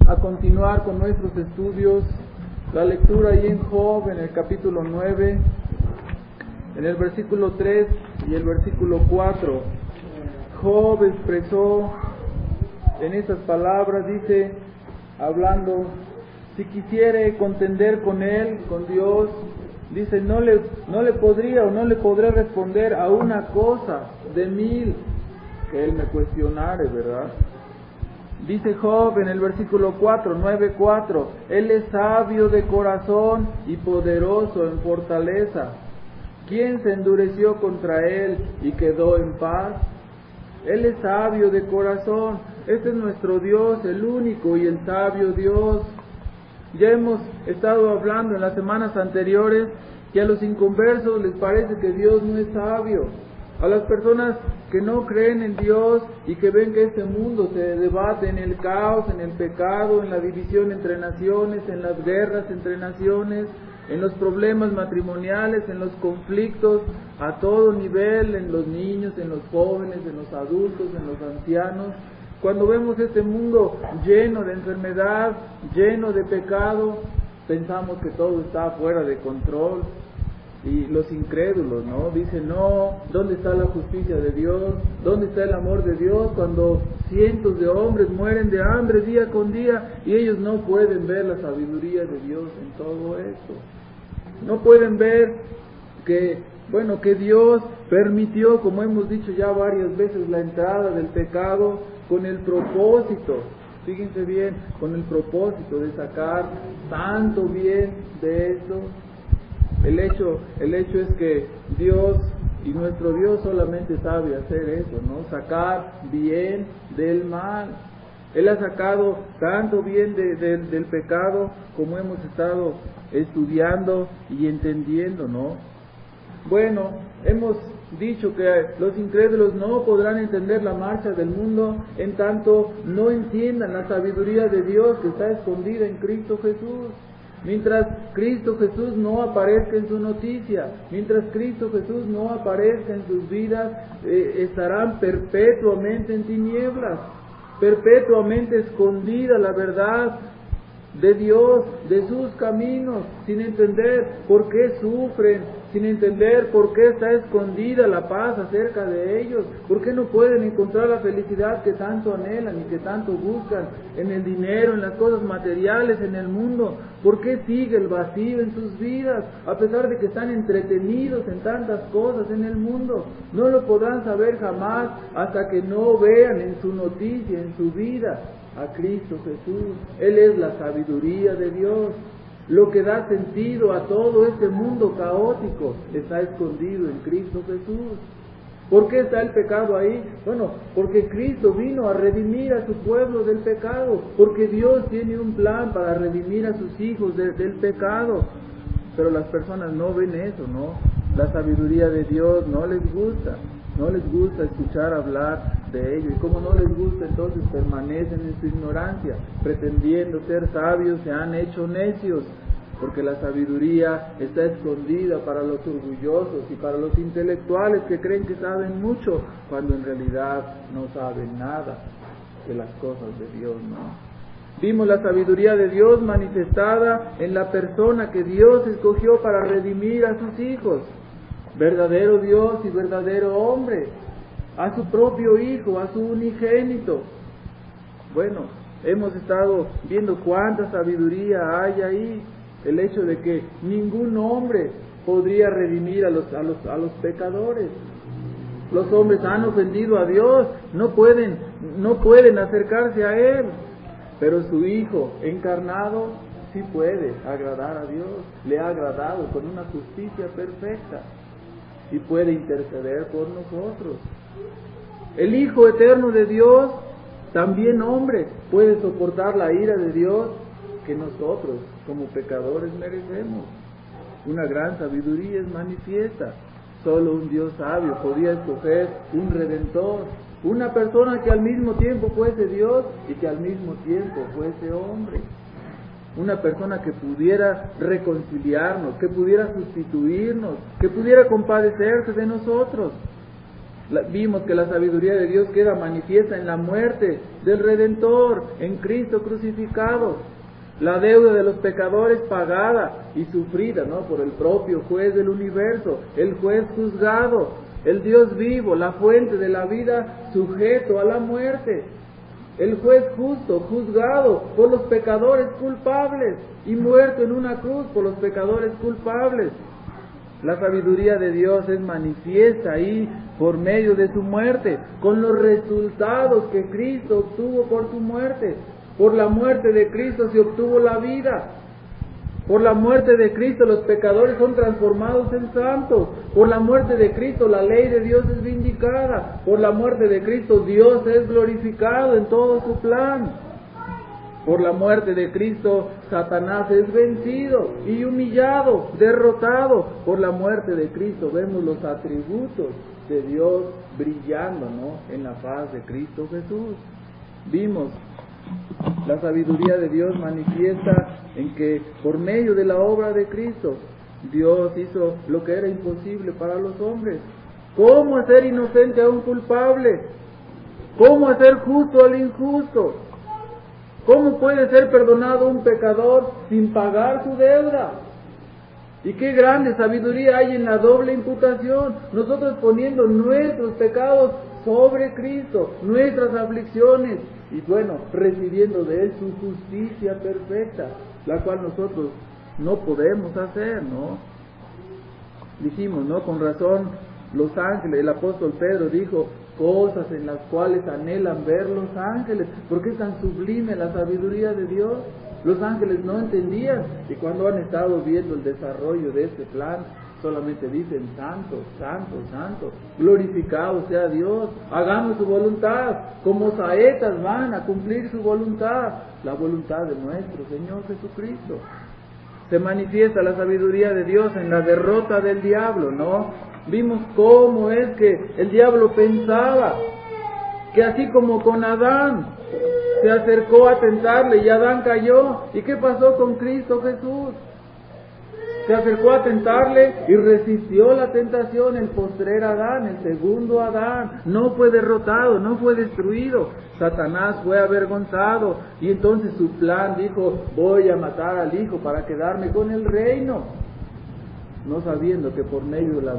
a continuar con nuestros estudios. La lectura ahí en Job, en el capítulo 9, en el versículo 3 y el versículo 4. Job expresó en esas palabras, dice, hablando, si quisiere contender con él, con Dios, dice, no le podría o no le podré responder a una cosa de 1000 que él me cuestionare, ¿verdad? Dice Job en el versículo 4, 9:4, él es sabio de corazón y poderoso en fortaleza. ¿Quién se endureció contra él y quedó en paz? Él es sabio de corazón. Este es nuestro Dios, el único y el sabio Dios. Ya hemos estado hablando en las semanas anteriores que a los inconversos les parece que Dios no es sabio. A las personas que no creen en Dios y que ven que este mundo se debate en el caos, en el pecado, en la división entre naciones, en las guerras entre naciones, en los problemas matrimoniales, en los conflictos a todo nivel, en los niños, en los jóvenes, en los adultos, en los ancianos. Cuando vemos este mundo lleno de enfermedad, lleno de pecado, pensamos que todo está fuera de control. Y los incrédulos, ¿no? Dicen, no, ¿dónde está la justicia de Dios? ¿Dónde está el amor de Dios cuando cientos de hombres mueren de hambre día con día y ellos no pueden ver la sabiduría de Dios en todo esto? No pueden ver que Dios permitió, como hemos dicho ya varias veces, la entrada del pecado con el propósito, fíjense bien, con el propósito de sacar tanto bien de esto. El hecho es que Dios y nuestro Dios solamente sabe hacer eso, ¿no? Sacar bien del mal. Él ha sacado tanto bien del pecado como hemos estado estudiando y entendiendo, ¿no? Bueno, hemos dicho que los incrédulos no podrán entender la marcha del mundo en tanto no entiendan la sabiduría de Dios que está escondida en Cristo Jesús. Mientras Cristo Jesús no aparezca en su noticia, mientras Cristo Jesús no aparezca en sus vidas, estarán perpetuamente en tinieblas, perpetuamente escondida la verdad de Dios, de sus caminos, sin entender por qué sufren, sin entender por qué está escondida la paz acerca de ellos, por qué no pueden encontrar la felicidad que tanto anhelan y que tanto buscan en el dinero, en las cosas materiales, en el mundo, por qué sigue el vacío en sus vidas, a pesar de que están entretenidos en tantas cosas en el mundo. No lo podrán saber jamás hasta que no vean en su noticia, en su vida, a Cristo Jesús. Él es la sabiduría de Dios. Lo que da sentido a todo este mundo caótico está escondido en Cristo Jesús. ¿Por qué está el pecado ahí? Bueno, porque Cristo vino a redimir a su pueblo del pecado, porque Dios tiene un plan para redimir a sus hijos del pecado. Pero las personas no ven eso, ¿no? La sabiduría de Dios no les gusta. No les gusta escuchar hablar de ello. Y como no les gusta, entonces permanecen en su ignorancia, pretendiendo ser sabios, se han hecho necios, porque la sabiduría está escondida para los orgullosos y para los intelectuales que creen que saben mucho, cuando en realidad no saben nada de las cosas de Dios, ¿no? Vimos la sabiduría de Dios manifestada en la persona que Dios escogió para redimir a sus hijos. Verdadero Dios y verdadero hombre, a su propio Hijo, a su unigénito. Bueno, hemos estado viendo cuánta sabiduría hay ahí. El hecho de que ningún hombre podría redimir a los pecadores. Los hombres han ofendido a Dios, no pueden acercarse a Él, pero su Hijo encarnado sí puede agradar a Dios, le ha agradado con una justicia perfecta y puede interceder por nosotros. El Hijo eterno de Dios, también hombre, puede soportar la ira de Dios que nosotros como pecadores merecemos. Una gran sabiduría es manifiesta. Solo un Dios sabio podía escoger un Redentor, una persona que al mismo tiempo fuese Dios y que al mismo tiempo fuese hombre. Una persona que pudiera reconciliarnos, que pudiera sustituirnos, que pudiera compadecerse de nosotros. Vimos que la sabiduría de Dios queda manifiesta en la muerte del Redentor, en Cristo crucificado. La deuda de los pecadores pagada y sufrida, ¿no?, por el propio juez del universo, el juez juzgado, el Dios vivo, la fuente de la vida, sujeto a la muerte. El juez justo, juzgado por los pecadores culpables y muerto en una cruz por los pecadores culpables. La sabiduría de Dios es manifiesta ahí por medio de su muerte, con los resultados que Cristo obtuvo por su muerte. Por la muerte de Cristo se obtuvo la vida. Por la muerte de Cristo los pecadores son transformados en santos. Por la muerte de Cristo la ley de Dios es vindicada. Por la muerte de Cristo Dios es glorificado en todo su plan. Por la muerte de Cristo Satanás es vencido y humillado, derrotado. Por la muerte de Cristo vemos los atributos de Dios brillando, ¿no?, en la faz de Cristo Jesús. Vimos la sabiduría de Dios manifiesta en que por medio de la obra de Cristo Dios hizo lo que era imposible para los hombres. ¿Cómo hacer inocente a un culpable? ¿Cómo hacer justo al injusto? ¿Cómo puede ser perdonado un pecador sin pagar su deuda? Y qué grande sabiduría hay en la doble imputación. Nosotros poniendo nuestros pecados sobre Cristo, nuestras aflicciones, y bueno, recibiendo de Él su justicia perfecta, la cual nosotros no podemos hacer, ¿no? Dijimos, ¿no?, con razón los ángeles, el apóstol Pedro dijo, cosas en las cuales anhelan ver los ángeles, porque es tan sublime la sabiduría de Dios. Los ángeles no entendían, y cuando han estado viendo el desarrollo de este plan, solamente dicen, santo, santo, santo, glorificado sea Dios, hagamos su voluntad, como saetas van a cumplir su voluntad, la voluntad de nuestro Señor Jesucristo. Se manifiesta la sabiduría de Dios en la derrota del diablo, ¿no? Vimos cómo es que el diablo pensaba que así como con Adán se acercó a tentarle y Adán cayó. ¿Y qué pasó con Cristo Jesús? Se acercó a tentarle y resistió la tentación, el postrer Adán, el segundo Adán. No fue derrotado, no fue destruido. Satanás fue avergonzado y entonces su plan dijo, voy a matar al Hijo para quedarme con el reino. No sabiendo que por medio de la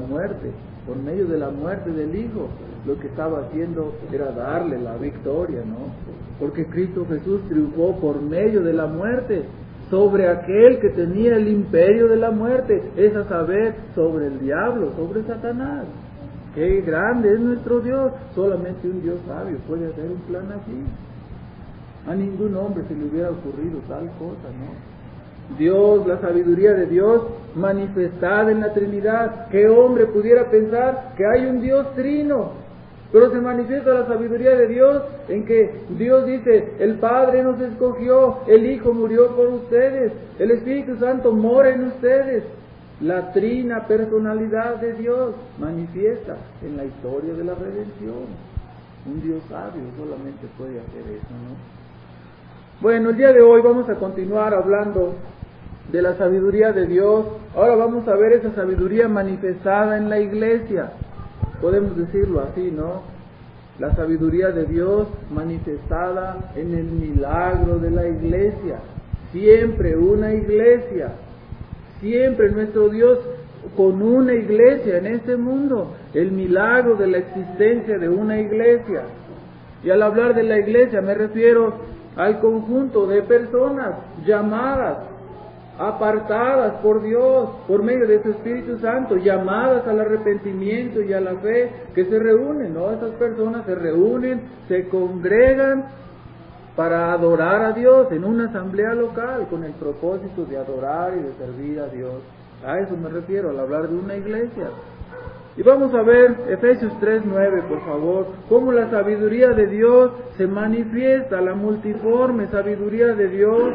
muerte del Hijo, lo que estaba haciendo era darle la victoria, ¿no? Porque Cristo Jesús triunfó por medio de la muerte sobre aquel que tenía el imperio de la muerte, es a saber, sobre el diablo, sobre Satanás. ¡Qué grande es nuestro Dios! Solamente un Dios sabio puede hacer un plan así. A ningún hombre se le hubiera ocurrido tal cosa, ¿no? Dios, la sabiduría de Dios manifestada en la Trinidad. ¿Qué hombre pudiera pensar que hay un Dios trino? Pero se manifiesta la sabiduría de Dios en que Dios dice, el Padre nos escogió, el Hijo murió por ustedes, el Espíritu Santo mora en ustedes. La trina personalidad de Dios manifiesta en la historia de la redención. Un Dios sabio solamente puede hacer eso, ¿no? Bueno, el día de hoy vamos a continuar hablando de la sabiduría de Dios. Ahora vamos a ver esa sabiduría manifestada en la iglesia. Podemos decirlo así, ¿no? La sabiduría de Dios manifestada en el milagro de la iglesia. Siempre una iglesia. Siempre nuestro Dios con una iglesia en este mundo. El milagro de la existencia de una iglesia. Y al hablar de la iglesia me refiero al conjunto de personas llamadas, apartadas por Dios, por medio de su Espíritu Santo, llamadas al arrepentimiento y a la fe, que se reúnen, ¿no? Esas personas se reúnen, se congregan para adorar a Dios en una asamblea local, con el propósito de adorar y de servir a Dios. A eso me refiero al hablar de una iglesia. Y vamos a ver Efesios 3:9, por favor, cómo la sabiduría de Dios se manifiesta, la multiforme sabiduría de Dios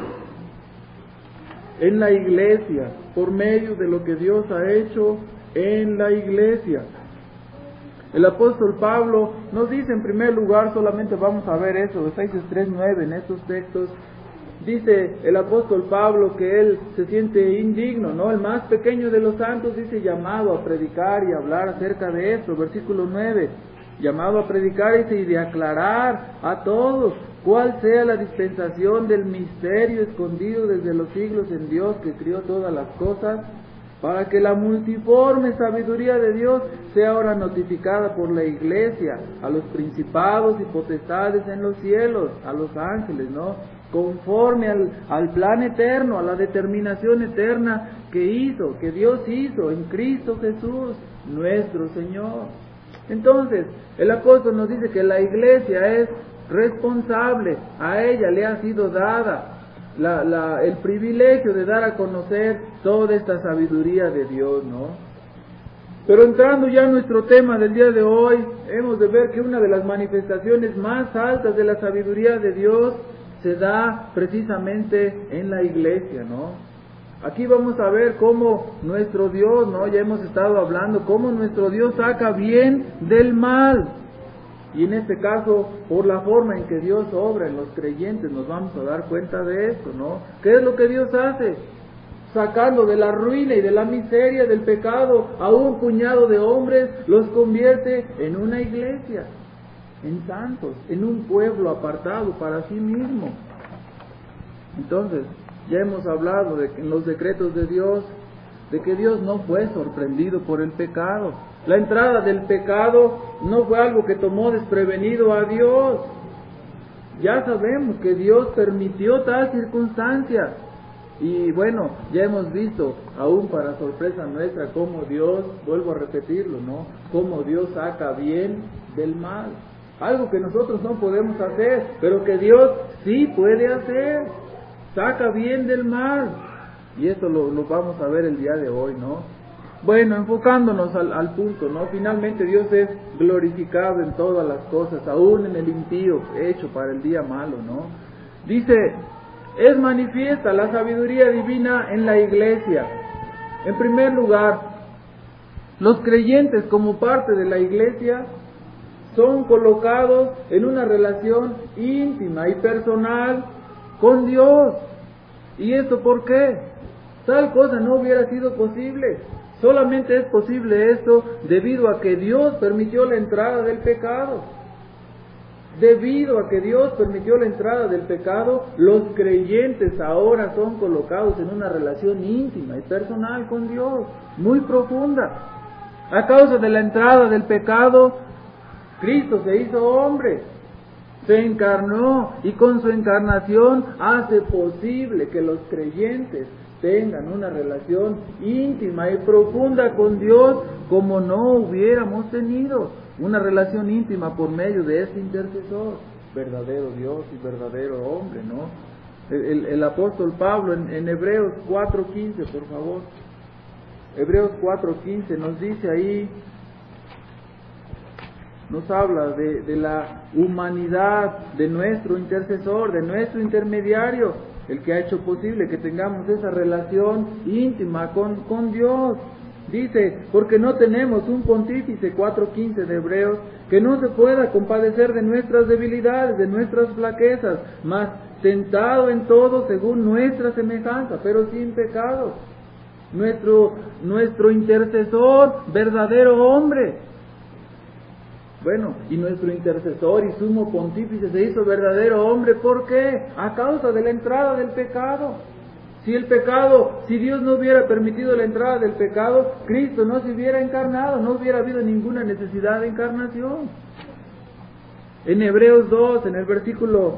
en la iglesia, por medio de lo que Dios ha hecho en la iglesia. El apóstol Pablo nos dice en primer lugar, solamente vamos a ver eso, Efesios 3:9, en estos textos, dice el apóstol Pablo que él se siente indigno, ¿no? El más pequeño de los santos, dice, llamado a predicar y hablar acerca de esto, versículo 9. llamado a predicar y de aclarar a todos cuál sea la dispensación del misterio escondido desde los siglos en Dios que crió todas las cosas, para que la multiforme sabiduría de Dios sea ahora notificada por la Iglesia, a los principados y potestades en los cielos, a los ángeles, ¿no? Conforme al plan eterno, a la determinación eterna que Dios hizo en Cristo Jesús, nuestro Señor. Entonces, el apóstol nos dice que la Iglesia es responsable, a ella le ha sido dada el privilegio de dar a conocer toda esta sabiduría de Dios, ¿no? Pero entrando ya a nuestro tema del día de hoy, hemos de ver que una de las manifestaciones más altas de la sabiduría de Dios se da precisamente en la Iglesia, ¿no? Aquí vamos a ver cómo nuestro Dios, ¿no? Ya hemos estado hablando, cómo nuestro Dios saca bien del mal. Y en este caso, por la forma en que Dios obra en los creyentes, nos vamos a dar cuenta de esto, ¿no? ¿Qué es lo que Dios hace? Sacando de la ruina y de la miseria, del pecado, a un puñado de hombres, los convierte en una iglesia, en santos, en un pueblo apartado para sí mismo. Entonces, ya hemos hablado en los decretos de Dios, de que Dios no fue sorprendido por el pecado. La entrada del pecado no fue algo que tomó desprevenido a Dios. Ya sabemos que Dios permitió tal circunstancia. Y bueno, ya hemos visto, aún para sorpresa nuestra, cómo Dios, vuelvo a repetirlo, ¿no? Cómo Dios saca bien del mal. Algo que nosotros no podemos hacer, pero que Dios sí puede hacer. Saca bien del mal. Y esto lo vamos a ver el día de hoy, ¿no? Bueno, enfocándonos al punto, ¿no? Finalmente Dios es glorificado en todas las cosas, aún en el impío hecho para el día malo, ¿no? Dice, es manifiesta la sabiduría divina en la Iglesia. En primer lugar, los creyentes como parte de la Iglesia son colocados en una relación íntima y personal con Dios. ¿Y esto por qué? Tal cosa no hubiera sido posible. Solamente es posible esto debido a que Dios permitió la entrada del pecado. Debido a que Dios permitió la entrada del pecado, los creyentes ahora son colocados en una relación íntima y personal con Dios, muy profunda. A causa de la entrada del pecado, Cristo se hizo hombre, se encarnó y con su encarnación hace posible que los creyentes tengan una relación íntima y profunda con Dios como no hubiéramos tenido una relación íntima por medio de este intercesor, verdadero Dios y verdadero hombre, ¿no? El apóstol Pablo en Hebreos 4:15, por favor. Hebreos 4:15 nos dice ahí, nos habla de la humanidad de nuestro intercesor, de nuestro intermediario, el que ha hecho posible que tengamos esa relación íntima con Dios. Dice, porque no tenemos un pontífice, 4:15 de Hebreos, que no se pueda compadecer de nuestras debilidades, de nuestras flaquezas, mas tentado en todo según nuestra semejanza, pero sin pecado. Nuestro intercesor, verdadero hombre. Bueno, y nuestro intercesor y sumo pontífice se hizo verdadero hombre, ¿por qué? A causa de la entrada del pecado. Si Dios no hubiera permitido la entrada del pecado, Cristo no se hubiera encarnado, no hubiera habido ninguna necesidad de encarnación. En Hebreos 2, en el versículo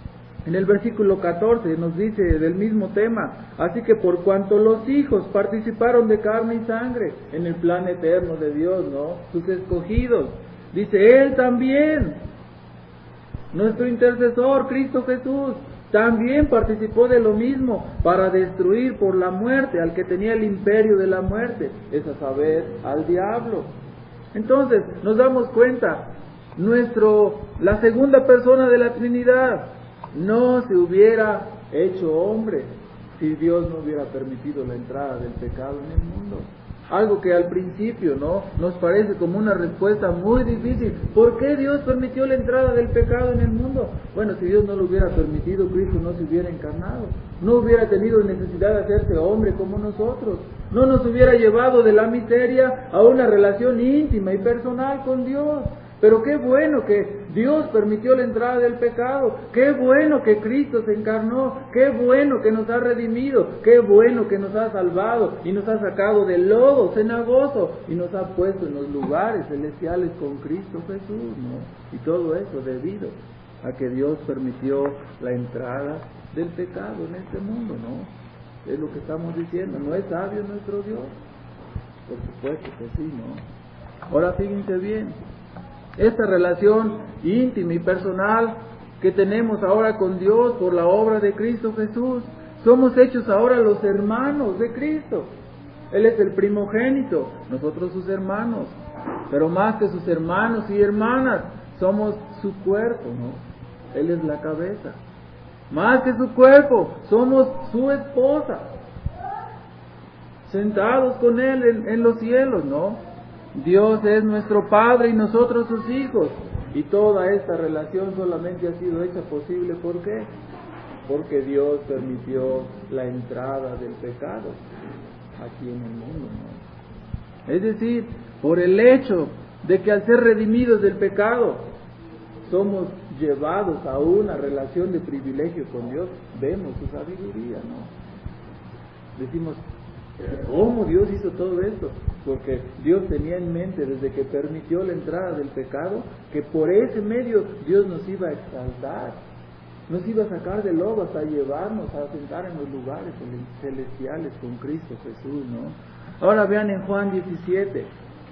14 nos dice del mismo tema, así que por cuanto los hijos participaron de carne y sangre en el plan eterno de Dios, ¿no? Sus escogidos. Dice, Él también, nuestro intercesor, Cristo Jesús, también participó de lo mismo para destruir por la muerte al que tenía el imperio de la muerte, es a saber, al diablo. Entonces, nos damos cuenta, la segunda persona de la Trinidad no se hubiera hecho hombre si Dios no hubiera permitido la entrada del pecado en el mundo. Algo que al principio, ¿no?, nos parece como una respuesta muy difícil. ¿Por qué Dios permitió la entrada del pecado en el mundo? Bueno, si Dios no lo hubiera permitido, Cristo no se hubiera encarnado. No hubiera tenido necesidad de hacerse hombre como nosotros. No nos hubiera llevado de la miseria a una relación íntima y personal con Dios. Pero qué bueno que Dios permitió la entrada del pecado, qué bueno que Cristo se encarnó, qué bueno que nos ha redimido, qué bueno que nos ha salvado y nos ha sacado del lodo cenagoso y nos ha puesto en los lugares celestiales con Cristo Jesús, ¿no? Y todo eso debido a que Dios permitió la entrada del pecado en este mundo, ¿no? Es lo que estamos diciendo, ¿no es sabio nuestro Dios? Por supuesto que sí, ¿no? Ahora fíjense bien, esta relación íntima y personal que tenemos ahora con Dios por la obra de Cristo Jesús, somos hechos ahora los hermanos de Cristo. Él es el primogénito, nosotros sus hermanos, pero más que sus hermanos y hermanas, somos su cuerpo, ¿no? Él es la cabeza. Más que su cuerpo, somos su esposa, sentados con Él en los cielos, ¿no? Dios es nuestro Padre y nosotros sus hijos. Y toda esta relación solamente ha sido hecha posible, ¿por qué? Porque Dios permitió la entrada del pecado aquí en el mundo, ¿no? Es decir, por el hecho de que al ser redimidos del pecado, somos llevados a una relación de privilegio con Dios. Vemos su sabiduría, ¿no? Decimos, ¿cómo Dios hizo todo esto? Porque Dios tenía en mente desde que permitió la entrada del pecado, que por ese medio Dios nos iba a exaltar, nos iba a sacar del lodo hasta llevarnos a sentar en los lugares celestiales con Cristo Jesús, ¿no? Ahora vean en Juan 17,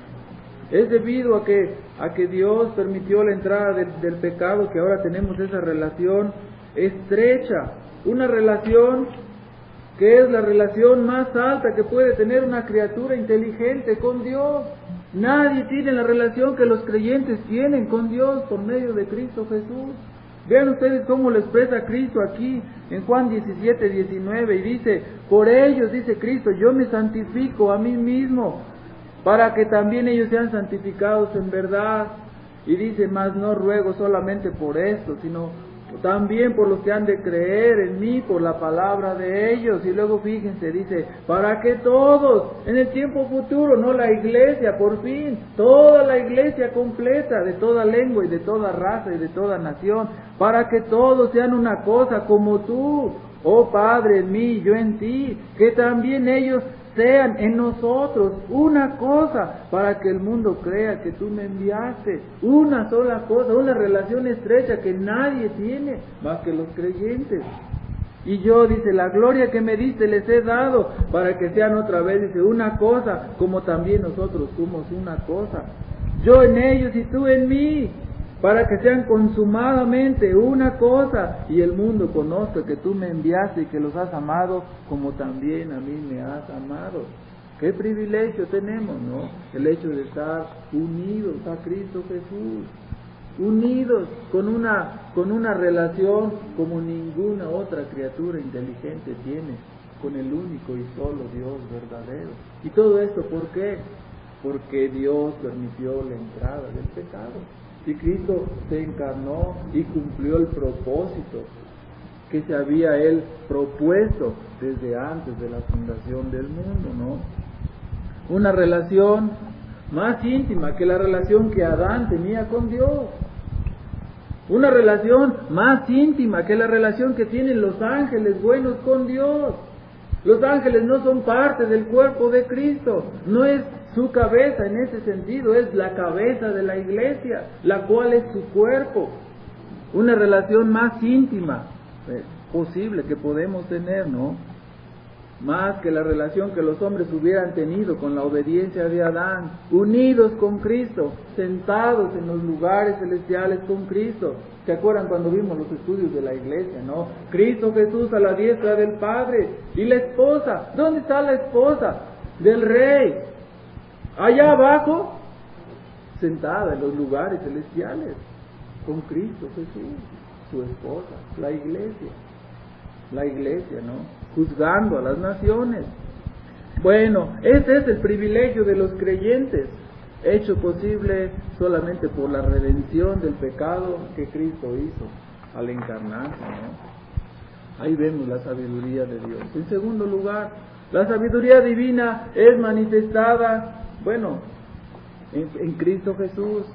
es debido a que Dios permitió la entrada del pecado que ahora tenemos esa relación estrecha, una relación que es la relación más alta que puede tener una criatura inteligente con Dios. Nadie tiene la relación que los creyentes tienen con Dios por medio de Cristo Jesús. Vean ustedes cómo lo expresa Cristo aquí en Juan 17, 19, y dice, por ellos, dice Cristo, yo me santifico a mí mismo, para que también ellos sean santificados en verdad. Y dice, mas no ruego solamente por esto, sino también por los que han de creer en mí por la palabra de ellos. Y luego fíjense, dice, para que todos, en el tiempo futuro, no la iglesia, por fin, toda la iglesia completa, de toda lengua y de toda raza y de toda nación, para que todos sean una cosa como tú, oh Padre, en mí y yo en ti, que también ellos sean en nosotros una cosa, para que el mundo crea que tú me enviaste. Una sola cosa, una relación estrecha que nadie tiene más que los creyentes. Y yo, dice, la gloria que me diste les he dado, para que sean otra vez, dice, una cosa, como también nosotros somos una cosa. Yo en ellos y tú en mí, para que sean consumadamente una cosa, y el mundo conozca que tú me enviaste y que los has amado como también a mí me has amado. Qué privilegio tenemos, ¿no? El hecho de estar unidos a Cristo Jesús, unidos con una relación como ninguna otra criatura inteligente tiene con el único y solo Dios verdadero. ¿Y todo esto por qué? Porque Dios permitió la entrada del pecado. Y Cristo se encarnó y cumplió el propósito que se había Él propuesto desde antes de la fundación del mundo, ¿no? Una relación más íntima que la relación que Adán tenía con Dios. Una relación más íntima que la relación que tienen los ángeles buenos con Dios. Los ángeles no son parte del cuerpo de Cristo, no es su cabeza en ese sentido, es la cabeza de la iglesia, la cual es su cuerpo. Una relación más íntima posible que podemos tener, ¿no? Más que la relación que los hombres hubieran tenido con la obediencia de Adán, unidos con Cristo, sentados en los lugares celestiales con Cristo. ¿Se acuerdan cuando vimos los estudios de la iglesia, no? Cristo Jesús a la diestra del Padre, y la esposa, ¿dónde está la esposa del Rey? Allá abajo, sentada en los lugares celestiales, con Cristo Jesús, su esposa, la iglesia, ¿no? Juzgando a las naciones. Bueno, ese es el privilegio de los creyentes, hecho posible solamente por la redención del pecado que Cristo hizo al encarnarse, ¿no? Ahí vemos la sabiduría de Dios. En segundo lugar, la sabiduría divina es manifestada, bueno, en Cristo Jesús.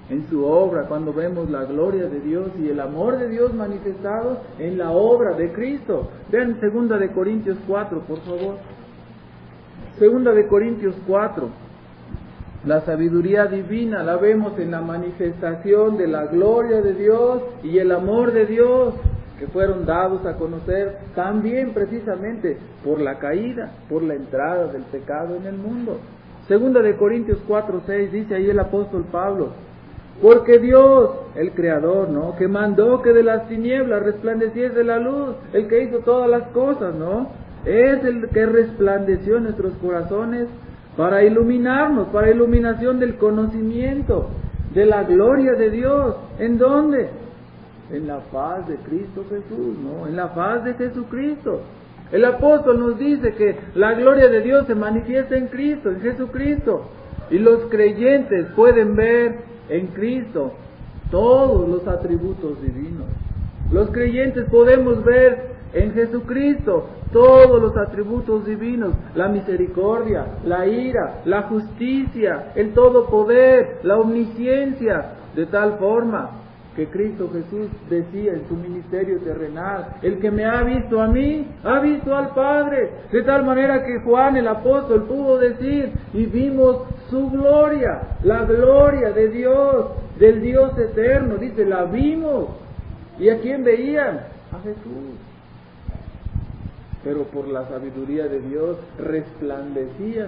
en su obra, cuando vemos la gloria de Dios y el amor de Dios manifestados en la obra de Cristo. Vean 2 de Corintios 4, por favor. 2 de Corintios 4. La sabiduría divina la vemos en la manifestación de la gloria de Dios y el amor de Dios, que fueron dados a conocer también precisamente por la caída, por la entrada del pecado en el mundo. 2 de Corintios 4:6 dice ahí el apóstol Pablo: porque Dios, el Creador, ¿no?, que mandó que de las tinieblas resplandeciese la luz, el que hizo todas las cosas, ¿no?, es el que resplandeció en nuestros corazones para iluminarnos, para iluminación del conocimiento de la gloria de Dios. ¿En dónde? En la faz de Cristo Jesús, ¿no? En la faz de Jesucristo. El apóstol nos dice que la gloria de Dios se manifiesta en Cristo, en Jesucristo. Y los creyentes pueden ver en Cristo todos los atributos divinos. Los creyentes podemos ver en Jesucristo todos los atributos divinos: la misericordia, la ira, la justicia, el todopoder, la omnisciencia, de tal forma que Cristo Jesús decía en su ministerio terrenal: el que me ha visto a mí, ha visto al Padre. De tal manera que Juan el apóstol pudo decir: y vimos su gloria, la gloria de Dios, del Dios eterno. Dice, la vimos. ¿Y a quién veían? A Jesús. Pero por la sabiduría de Dios resplandecían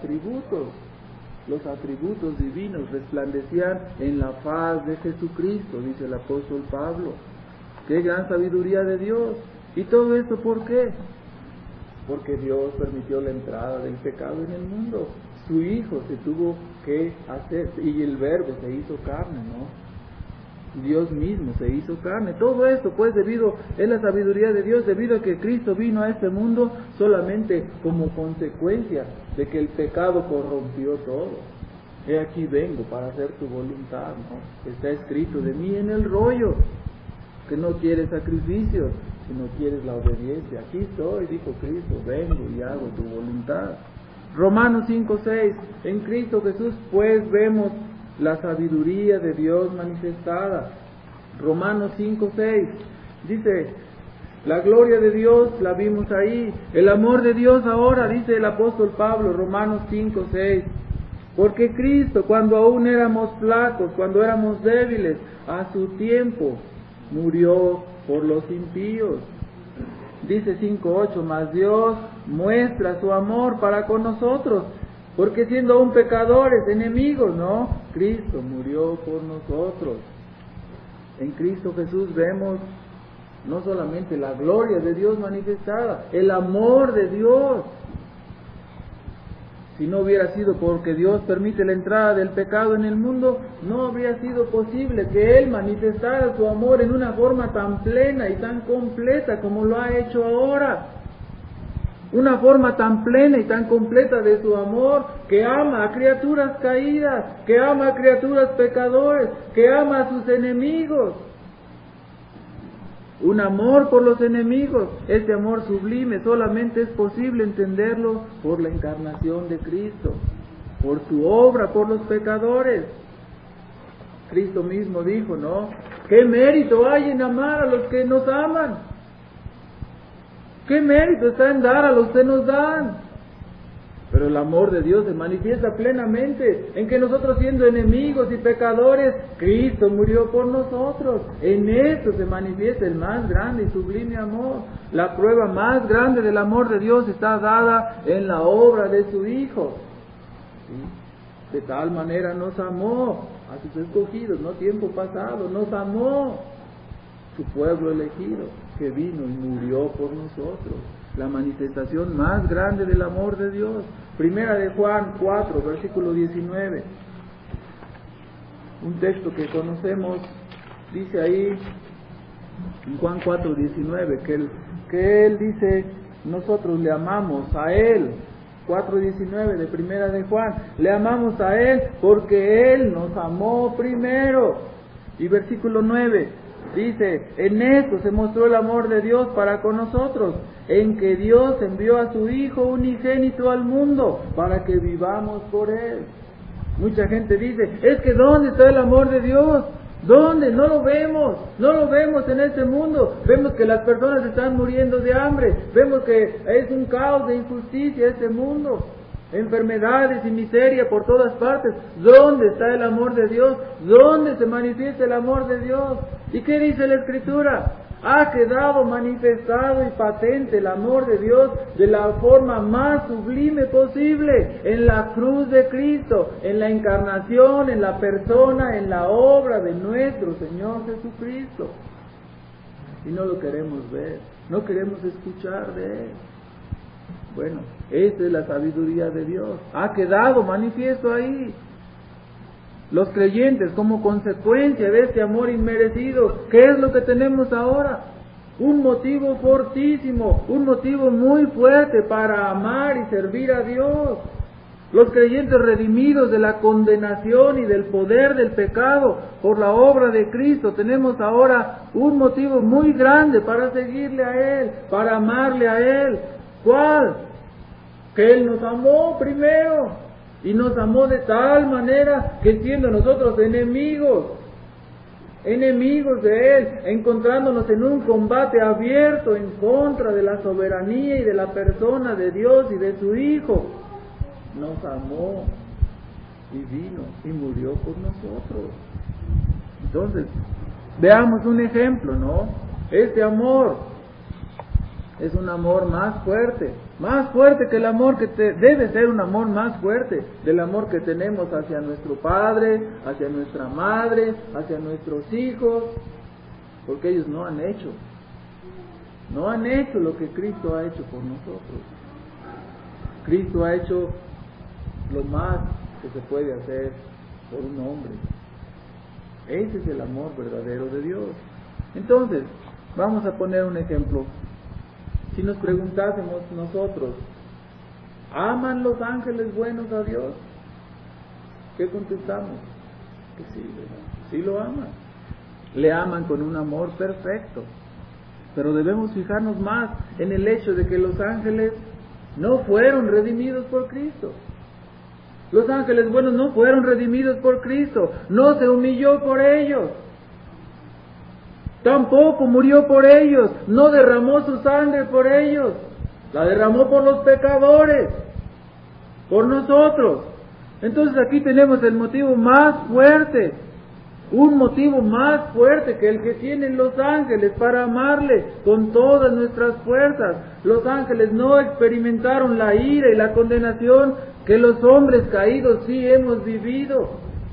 los atributos divinos resplandecían en la faz de Jesucristo, dice el apóstol Pablo. ¡Qué gran sabiduría de Dios! ¿Y todo esto por qué? Porque Dios permitió la entrada del pecado en el mundo. Su Hijo se tuvo que hacer, y el Verbo se hizo carne, ¿no? Dios mismo se hizo carne. Todo esto pues es la sabiduría de Dios, debido a que Cristo vino a este mundo solamente como consecuencia de que el pecado corrompió todo. He aquí vengo para hacer tu voluntad, ¿no? Está escrito de mí en el rollo, que no quieres sacrificios, sino quieres la obediencia. Aquí estoy, dijo Cristo, vengo y hago tu voluntad. Romanos 5:6, en Cristo Jesús pues vemos la sabiduría de Dios manifestada. Romanos 5:6 dice, la gloria de Dios la vimos ahí, el amor de Dios ahora, dice el apóstol Pablo, Romanos 5:6, porque Cristo, cuando aún éramos flacos, cuando éramos débiles, a su tiempo murió por los impíos. Dice 5:8, mas Dios muestra su amor para con nosotros, porque siendo aún pecadores, enemigos, ¿no?, Cristo murió por nosotros. En Cristo Jesús vemos no solamente la gloria de Dios manifestada, el amor de Dios. Si no hubiera sido porque Dios permite la entrada del pecado en el mundo, no habría sido posible que Él manifestara su amor en una forma tan plena y tan completa como lo ha hecho ahora. Una forma tan plena y tan completa de su amor, que ama a criaturas caídas, que ama a criaturas pecadores, que ama a sus enemigos. Un amor por los enemigos. Este amor sublime solamente es posible entenderlo por la encarnación de Cristo, por su obra, por los pecadores. Cristo mismo dijo, ¿no?, ¿qué mérito hay en amar a los que nos aman? ¿Qué mérito está en dar a los que nos dan? Pero el amor de Dios se manifiesta plenamente en que nosotros, siendo enemigos y pecadores, Cristo murió por nosotros. En esto se manifiesta el más grande y sublime amor. La prueba más grande del amor de Dios está dada en la obra de su Hijo. ¿Sí? De tal manera nos amó a sus escogidos, no tiempo pasado, nos amó su pueblo elegido, que vino y murió por nosotros. La manifestación más grande del amor de Dios. Primera de Juan 4, versículo 19. Un texto que conocemos, dice ahí en Juan 4, 19, que él dice, nosotros le amamos a Él. 4:19 de Primera de Juan, le amamos a Él porque Él nos amó primero. Y versículo 9 dice, en esto se mostró el amor de Dios para con nosotros, en que Dios envió a su Hijo unigénito al mundo para que vivamos por Él. Mucha gente dice, es que ¿dónde está el amor de Dios? ¿Dónde? No lo vemos en este mundo. Vemos que las personas están muriendo de hambre, vemos que es un caos de injusticia este mundo, enfermedades y miseria por todas partes. ¿Dónde está el amor de Dios? ¿Dónde se manifiesta el amor de Dios? ¿Y qué dice la Escritura? Ha quedado manifestado y patente el amor de Dios de la forma más sublime posible, en la cruz de Cristo, en la encarnación, en la persona, en la obra de nuestro Señor Jesucristo. Y no lo queremos ver, no queremos escuchar de Él. Bueno, esta es la sabiduría de Dios, ha quedado manifiesto ahí. Los creyentes, como consecuencia de este amor inmerecido, ¿qué es lo que tenemos ahora? Un motivo fortísimo, un motivo muy fuerte para amar y servir a Dios. Los creyentes redimidos de la condenación y del poder del pecado por la obra de Cristo, tenemos ahora un motivo muy grande para seguirle a Él, para amarle a Él. ¿Cuál? Que Él nos amó primero. Y nos amó de tal manera que siendo nosotros enemigos de Él, encontrándonos en un combate abierto en contra de la soberanía y de la persona de Dios y de su Hijo, nos amó y vino y murió por nosotros. Entonces, veamos un ejemplo, ¿no? Este amor es un amor más fuerte que el amor debe ser un amor más fuerte del amor que tenemos hacia nuestro padre, hacia nuestra madre, hacia nuestros hijos, porque ellos no han hecho lo que Cristo ha hecho por nosotros. Cristo ha hecho lo más que se puede hacer por un hombre. Ese es el amor verdadero de Dios. Entonces, vamos a poner un ejemplo. Si nos preguntásemos nosotros, ¿aman los ángeles buenos a Dios? ¿Qué contestamos? Que sí, ¿verdad? Sí lo aman. Le aman con un amor perfecto. Pero debemos fijarnos más en el hecho de que los ángeles no fueron redimidos por Cristo. Los ángeles buenos no fueron redimidos por Cristo. No se humilló por ellos. Tampoco murió por ellos, no derramó su sangre por ellos, la derramó por los pecadores, por nosotros. Entonces aquí tenemos el motivo más fuerte, un motivo más fuerte que el que tienen los ángeles para amarle con todas nuestras fuerzas. Los ángeles no experimentaron la ira y la condenación que los hombres caídos sí hemos vivido.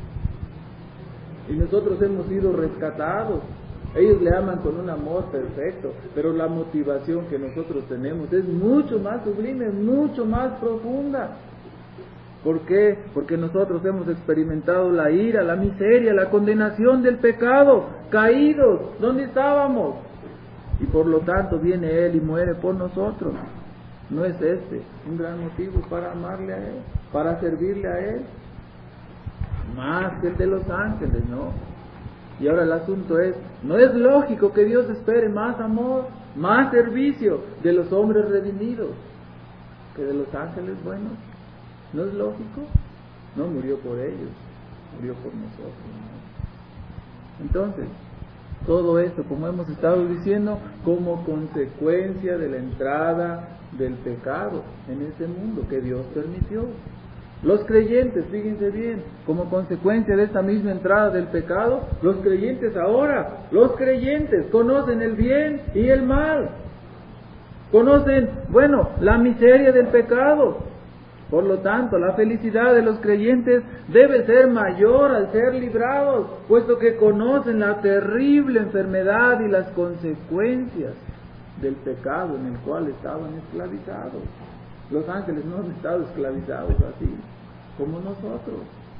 Y nosotros hemos sido rescatados. Ellos le aman con un amor perfecto, pero la motivación que nosotros tenemos es mucho más sublime, mucho más profunda. ¿Por qué? Porque nosotros hemos experimentado la ira, la miseria, la condenación del pecado, caídos, ¿dónde estábamos? Y por lo tanto viene Él y muere por nosotros. ¿No es este un gran motivo para amarle a Él, para servirle a Él? Más que el de los ángeles, ¿no? Y ahora el asunto es, ¿no es lógico que Dios espere más amor, más servicio de los hombres redimidos que de los ángeles buenos? ¿No es lógico? No murió por ellos, murió por nosotros, ¿no? Entonces, todo esto, como hemos estado diciendo, como consecuencia de la entrada del pecado en este mundo que Dios permitió. Los creyentes, fíjense bien, como consecuencia de esta misma entrada del pecado, los creyentes conocen el bien y el mal. Conocen, la miseria del pecado. Por lo tanto, la felicidad de los creyentes debe ser mayor al ser librados, puesto que conocen la terrible enfermedad y las consecuencias del pecado en el cual estaban esclavizados. Los ángeles no han estado esclavizados así como nosotros.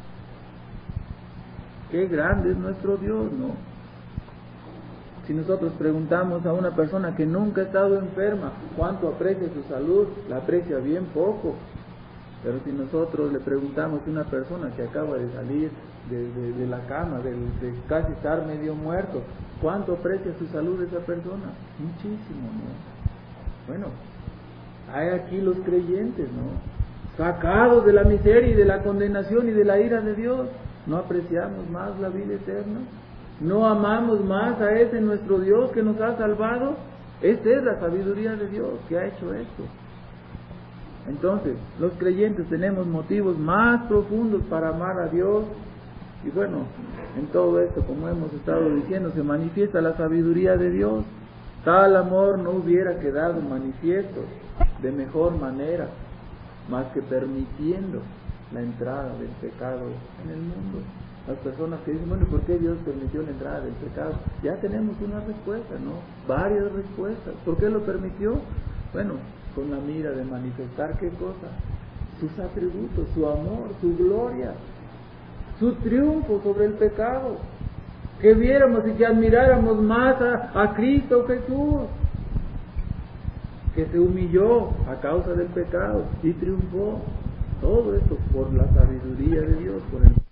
Qué grande es nuestro Dios, ¿no? Si nosotros preguntamos a una persona que nunca ha estado enferma cuánto aprecia su salud, la aprecia bien poco. Pero si nosotros le preguntamos a una persona que acaba de salir de la cama, de casi estar medio muerto, ¿cuánto aprecia su salud esa persona? Muchísimo, ¿no? Bueno, hay aquí los creyentes, ¿no? sacados de la miseria y de la condenación y de la ira de Dios, ¿no apreciamos más la vida eterna? ¿No amamos más a ese nuestro Dios que nos ha salvado? Esta es la sabiduría de Dios que ha hecho esto. Entonces, los creyentes tenemos motivos más profundos para amar a Dios. Y bueno, en todo esto, como hemos estado diciendo, se manifiesta la sabiduría de Dios. Tal amor no hubiera quedado manifiesto de mejor manera, más que permitiendo la entrada del pecado en el mundo. Las personas que dicen, bueno, ¿por qué Dios permitió la entrada del pecado? Ya tenemos una respuesta, ¿no? Varias respuestas. ¿Por qué lo permitió? Bueno, con la mira de manifestar ¿qué cosa? Sus atributos, su amor, su gloria, su triunfo sobre el pecado. Que viéramos y que admiráramos más a Cristo Jesús, que se humilló a causa del pecado y triunfó. Todo esto por la sabiduría de Dios, por el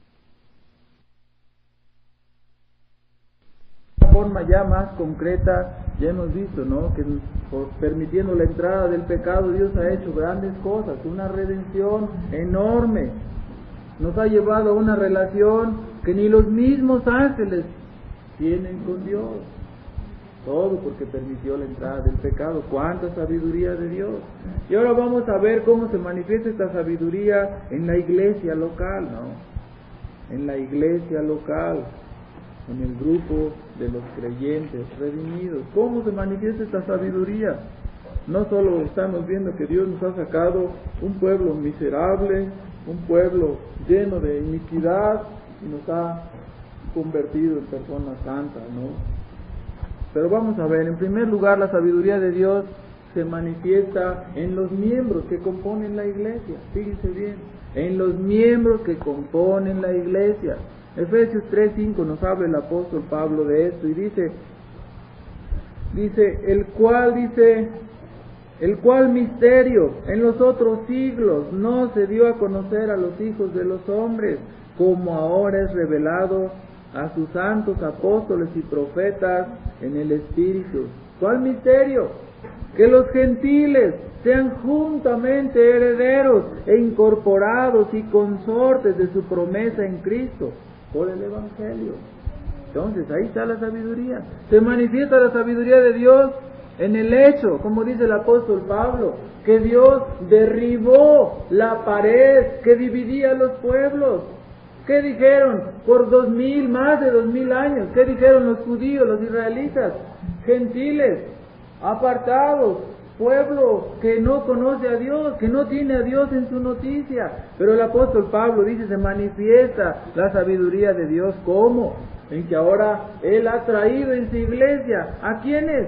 forma ya más concreta, ya hemos visto, ¿no? Que permitiendo la entrada del pecado, Dios ha hecho grandes cosas, una redención enorme, nos ha llevado a una relación que ni los mismos ángeles tienen con Dios, todo porque permitió la entrada del pecado. ¡Cuánta sabiduría de Dios! Y ahora vamos a ver cómo se manifiesta esta sabiduría en la iglesia local, ¿no? En la iglesia local, en el grupo de los creyentes redimidos. ¿Cómo se manifiesta esta sabiduría? No solo estamos viendo que Dios nos ha sacado un pueblo miserable, un pueblo lleno de iniquidad, y nos ha convertido en personas santas, ¿no? Pero vamos a ver, en primer lugar, la sabiduría de Dios se manifiesta en los miembros que componen la iglesia. Fíjense bien, en los miembros que componen la iglesia. Efesios 3:5 nos habla el apóstol Pablo de esto y dice, el cual misterio en los otros siglos no se dio a conocer a los hijos de los hombres, como ahora es revelado a sus santos apóstoles y profetas en el Espíritu. ¿Cuál misterio? Que los gentiles sean juntamente herederos e incorporados y consortes de su promesa en Cristo por el Evangelio. Entonces ahí está la sabiduría. Se manifiesta la sabiduría de Dios en el hecho, como dice el apóstol Pablo, que Dios derribó la pared que dividía a los pueblos. ¿Qué dijeron por más de 2000 años? ¿Qué dijeron los judíos, los israelitas? Gentiles, apartados, pueblo que no conoce a Dios, que no tiene a Dios en su noticia. Pero el apóstol Pablo dice, se manifiesta la sabiduría de Dios. ¿Cómo? En que ahora Él ha traído en su iglesia, ¿a quiénes?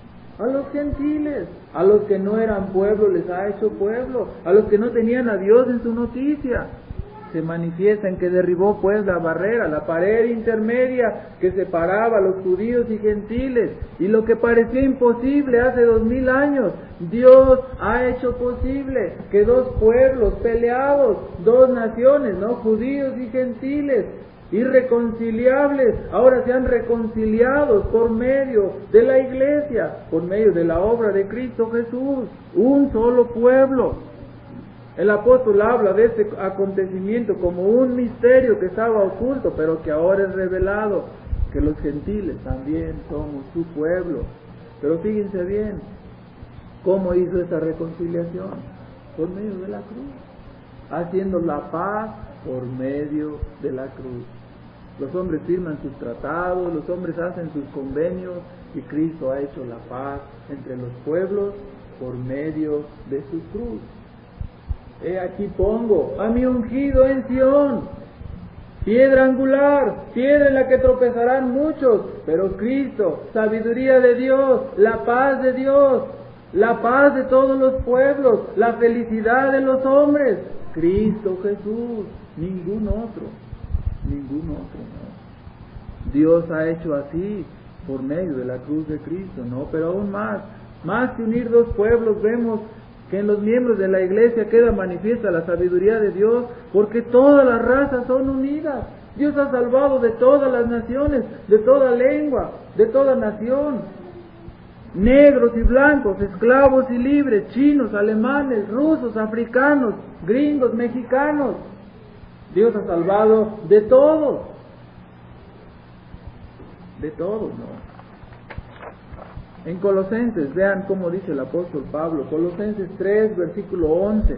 A los gentiles, a los que no eran pueblo les ha hecho pueblo, a los que no tenían a Dios en su noticia. Se manifiesta en que derribó pues la barrera, la pared intermedia que separaba a los judíos y gentiles, y lo que parecía imposible hace 2000 años, Dios ha hecho posible que dos pueblos peleados, dos naciones, ¿no? Judíos y gentiles, irreconciliables, ahora sean reconciliados por medio de la iglesia, por medio de la obra de Cristo Jesús, un solo pueblo. El apóstol habla de este acontecimiento como un misterio que estaba oculto, pero que ahora es revelado, que los gentiles también somos su pueblo. Pero fíjense bien, ¿cómo hizo esta reconciliación? Por medio de la cruz, haciendo la paz por medio de la cruz. Los hombres firman sus tratados, los hombres hacen sus convenios, y Cristo ha hecho la paz entre los pueblos por medio de su cruz. He aquí pongo a mi ungido en Sión, piedra angular, piedra en la que tropezarán muchos, pero Cristo, sabiduría de Dios, la paz de Dios, la paz de todos los pueblos, la felicidad de los hombres, Cristo Jesús, ningún otro, no. Dios ha hecho así por medio de la cruz de Cristo, ¿no? Pero aún más que unir dos pueblos, vemos que en los miembros de la iglesia queda manifiesta la sabiduría de Dios, porque todas las razas son unidas. Dios ha salvado de todas las naciones, de toda lengua, de toda nación. negros y blancos, esclavos y libres, chinos, alemanes, rusos, africanos, gringos, mexicanos. Dios ha salvado de todos. De todos, ¿no? En Colosenses, vean cómo dice el apóstol Pablo, Colosenses 3, versículo 11,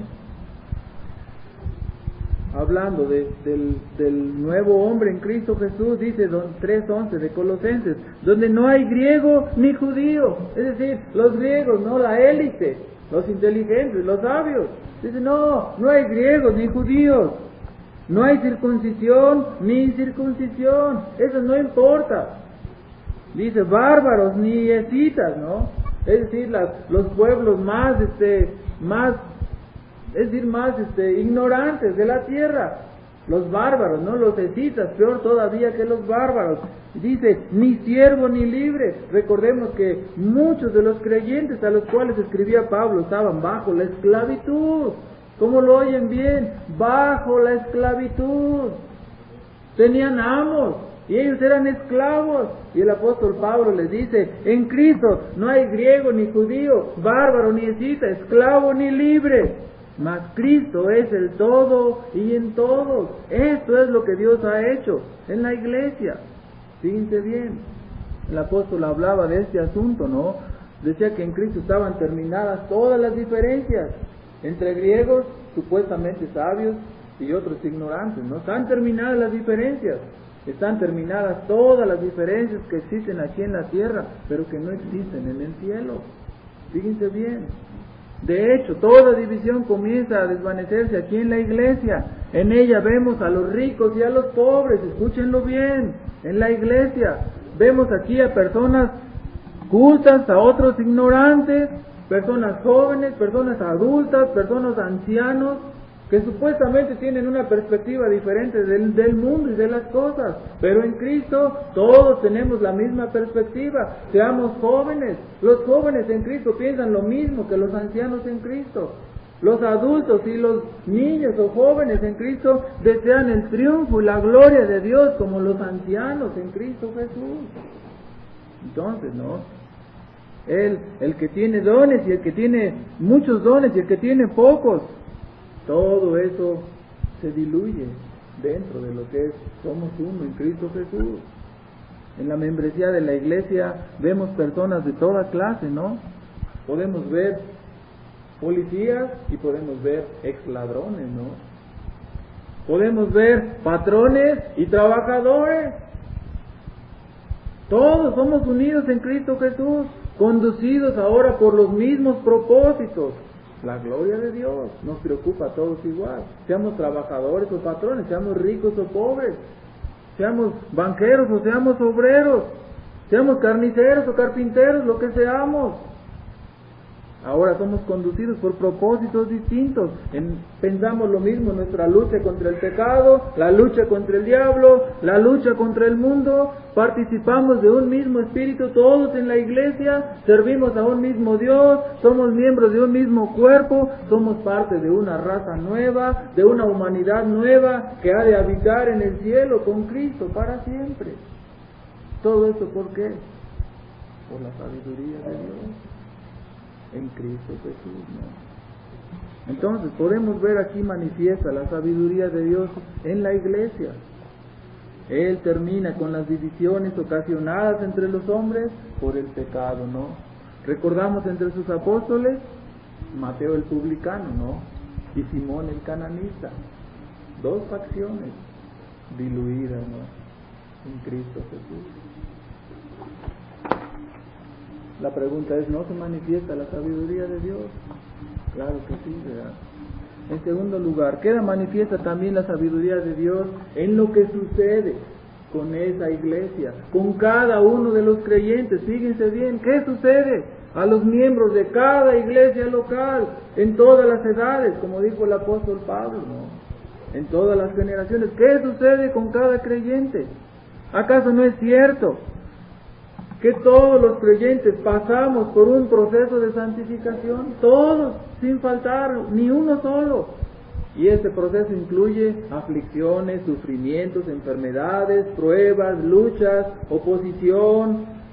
hablando del nuevo hombre en Cristo Jesús, dice 3:11 de Colosenses, donde no hay griego ni judío, es decir, los griegos, no la élite, los inteligentes, los sabios, dice no hay griegos ni judíos, no hay circuncisión ni incircuncisión, eso no importa. Dice bárbaros ni escitas, ¿no? Es decir, los pueblos más ignorantes de la tierra, los bárbaros, ¿no? Los escitas, peor todavía que los bárbaros. Dice, ni siervo ni libre. Recordemos que muchos de los creyentes a los cuales escribía Pablo estaban bajo la esclavitud. ¿Cómo lo oyen bien? Bajo la esclavitud. Tenían amos y ellos eran esclavos. Y el apóstol Pablo les dice, en Cristo no hay griego ni judío, bárbaro ni escita, esclavo ni libre, mas Cristo es el todo y en todos. Esto es lo que Dios ha hecho en la iglesia. Fíjense bien, el apóstol hablaba de este asunto, ¿no? Decía que en Cristo estaban terminadas todas las diferencias entre griegos supuestamente sabios y otros ignorantes, ¿no? Están terminadas las diferencias. Están terminadas todas las diferencias que existen aquí en la tierra, pero que no existen en el cielo. Fíjense bien. De hecho, toda división comienza a desvanecerse aquí en la iglesia. En ella vemos a los ricos y a los pobres, escúchenlo bien. En la iglesia vemos aquí a personas cultas, a otros ignorantes, personas jóvenes, personas adultas, personas ancianos, que supuestamente tienen una perspectiva diferente del mundo y de las cosas, pero en Cristo todos tenemos la misma perspectiva. Seamos jóvenes, los jóvenes en Cristo piensan lo mismo que los ancianos en Cristo. Los adultos y los niños o jóvenes en Cristo desean el triunfo y la gloria de Dios como los ancianos en Cristo Jesús. Entonces, ¿no? El que tiene dones y el que tiene muchos dones y el que tiene pocos, todo eso se diluye dentro de lo que es, somos uno en Cristo Jesús. En la membresía de la iglesia vemos personas de toda clase, ¿no? Podemos ver policías y podemos ver ex ladrones, ¿no? Podemos ver patrones y trabajadores. Todos somos unidos en Cristo Jesús, conducidos ahora por los mismos propósitos. La gloria de Dios nos preocupa a todos igual. Seamos trabajadores o patrones, seamos ricos o pobres, seamos banqueros o seamos obreros, seamos carniceros o carpinteros, lo que seamos. Ahora somos conducidos por propósitos distintos. Pensamos lo mismo en nuestra lucha contra el pecado, la lucha contra el diablo, la lucha contra el mundo. Participamos de un mismo espíritu todos en la iglesia, servimos a un mismo Dios, somos miembros de un mismo cuerpo, somos parte de una raza nueva, de una humanidad nueva que ha de habitar en el cielo con Cristo para siempre. ¿Todo esto por qué? Por la sabiduría de Dios en Cristo Jesús, ¿no? Entonces podemos ver aquí manifiesta la sabiduría de Dios en la iglesia. Él termina con las divisiones ocasionadas entre los hombres por el pecado, ¿no? Recordamos entre sus apóstoles Mateo el publicano, ¿no? Y Simón el cananista. Dos facciones diluidas, ¿no? En Cristo Jesús. La pregunta es, ¿no se manifiesta la sabiduría de Dios? Claro que sí, ¿verdad? En segundo lugar, queda manifiesta también la sabiduría de Dios en lo que sucede con esa iglesia, con cada uno de los creyentes. Fíjense bien, ¿qué sucede a los miembros de cada iglesia local, en todas las edades, como dijo el apóstol Pablo, ¿no? En todas las generaciones? ¿Qué sucede con cada creyente? ¿Acaso no es cierto que todos los creyentes pasamos por un proceso de santificación? Todos, sin faltar, ni uno solo. Y este proceso incluye aflicciones, sufrimientos, enfermedades, pruebas, luchas, oposición,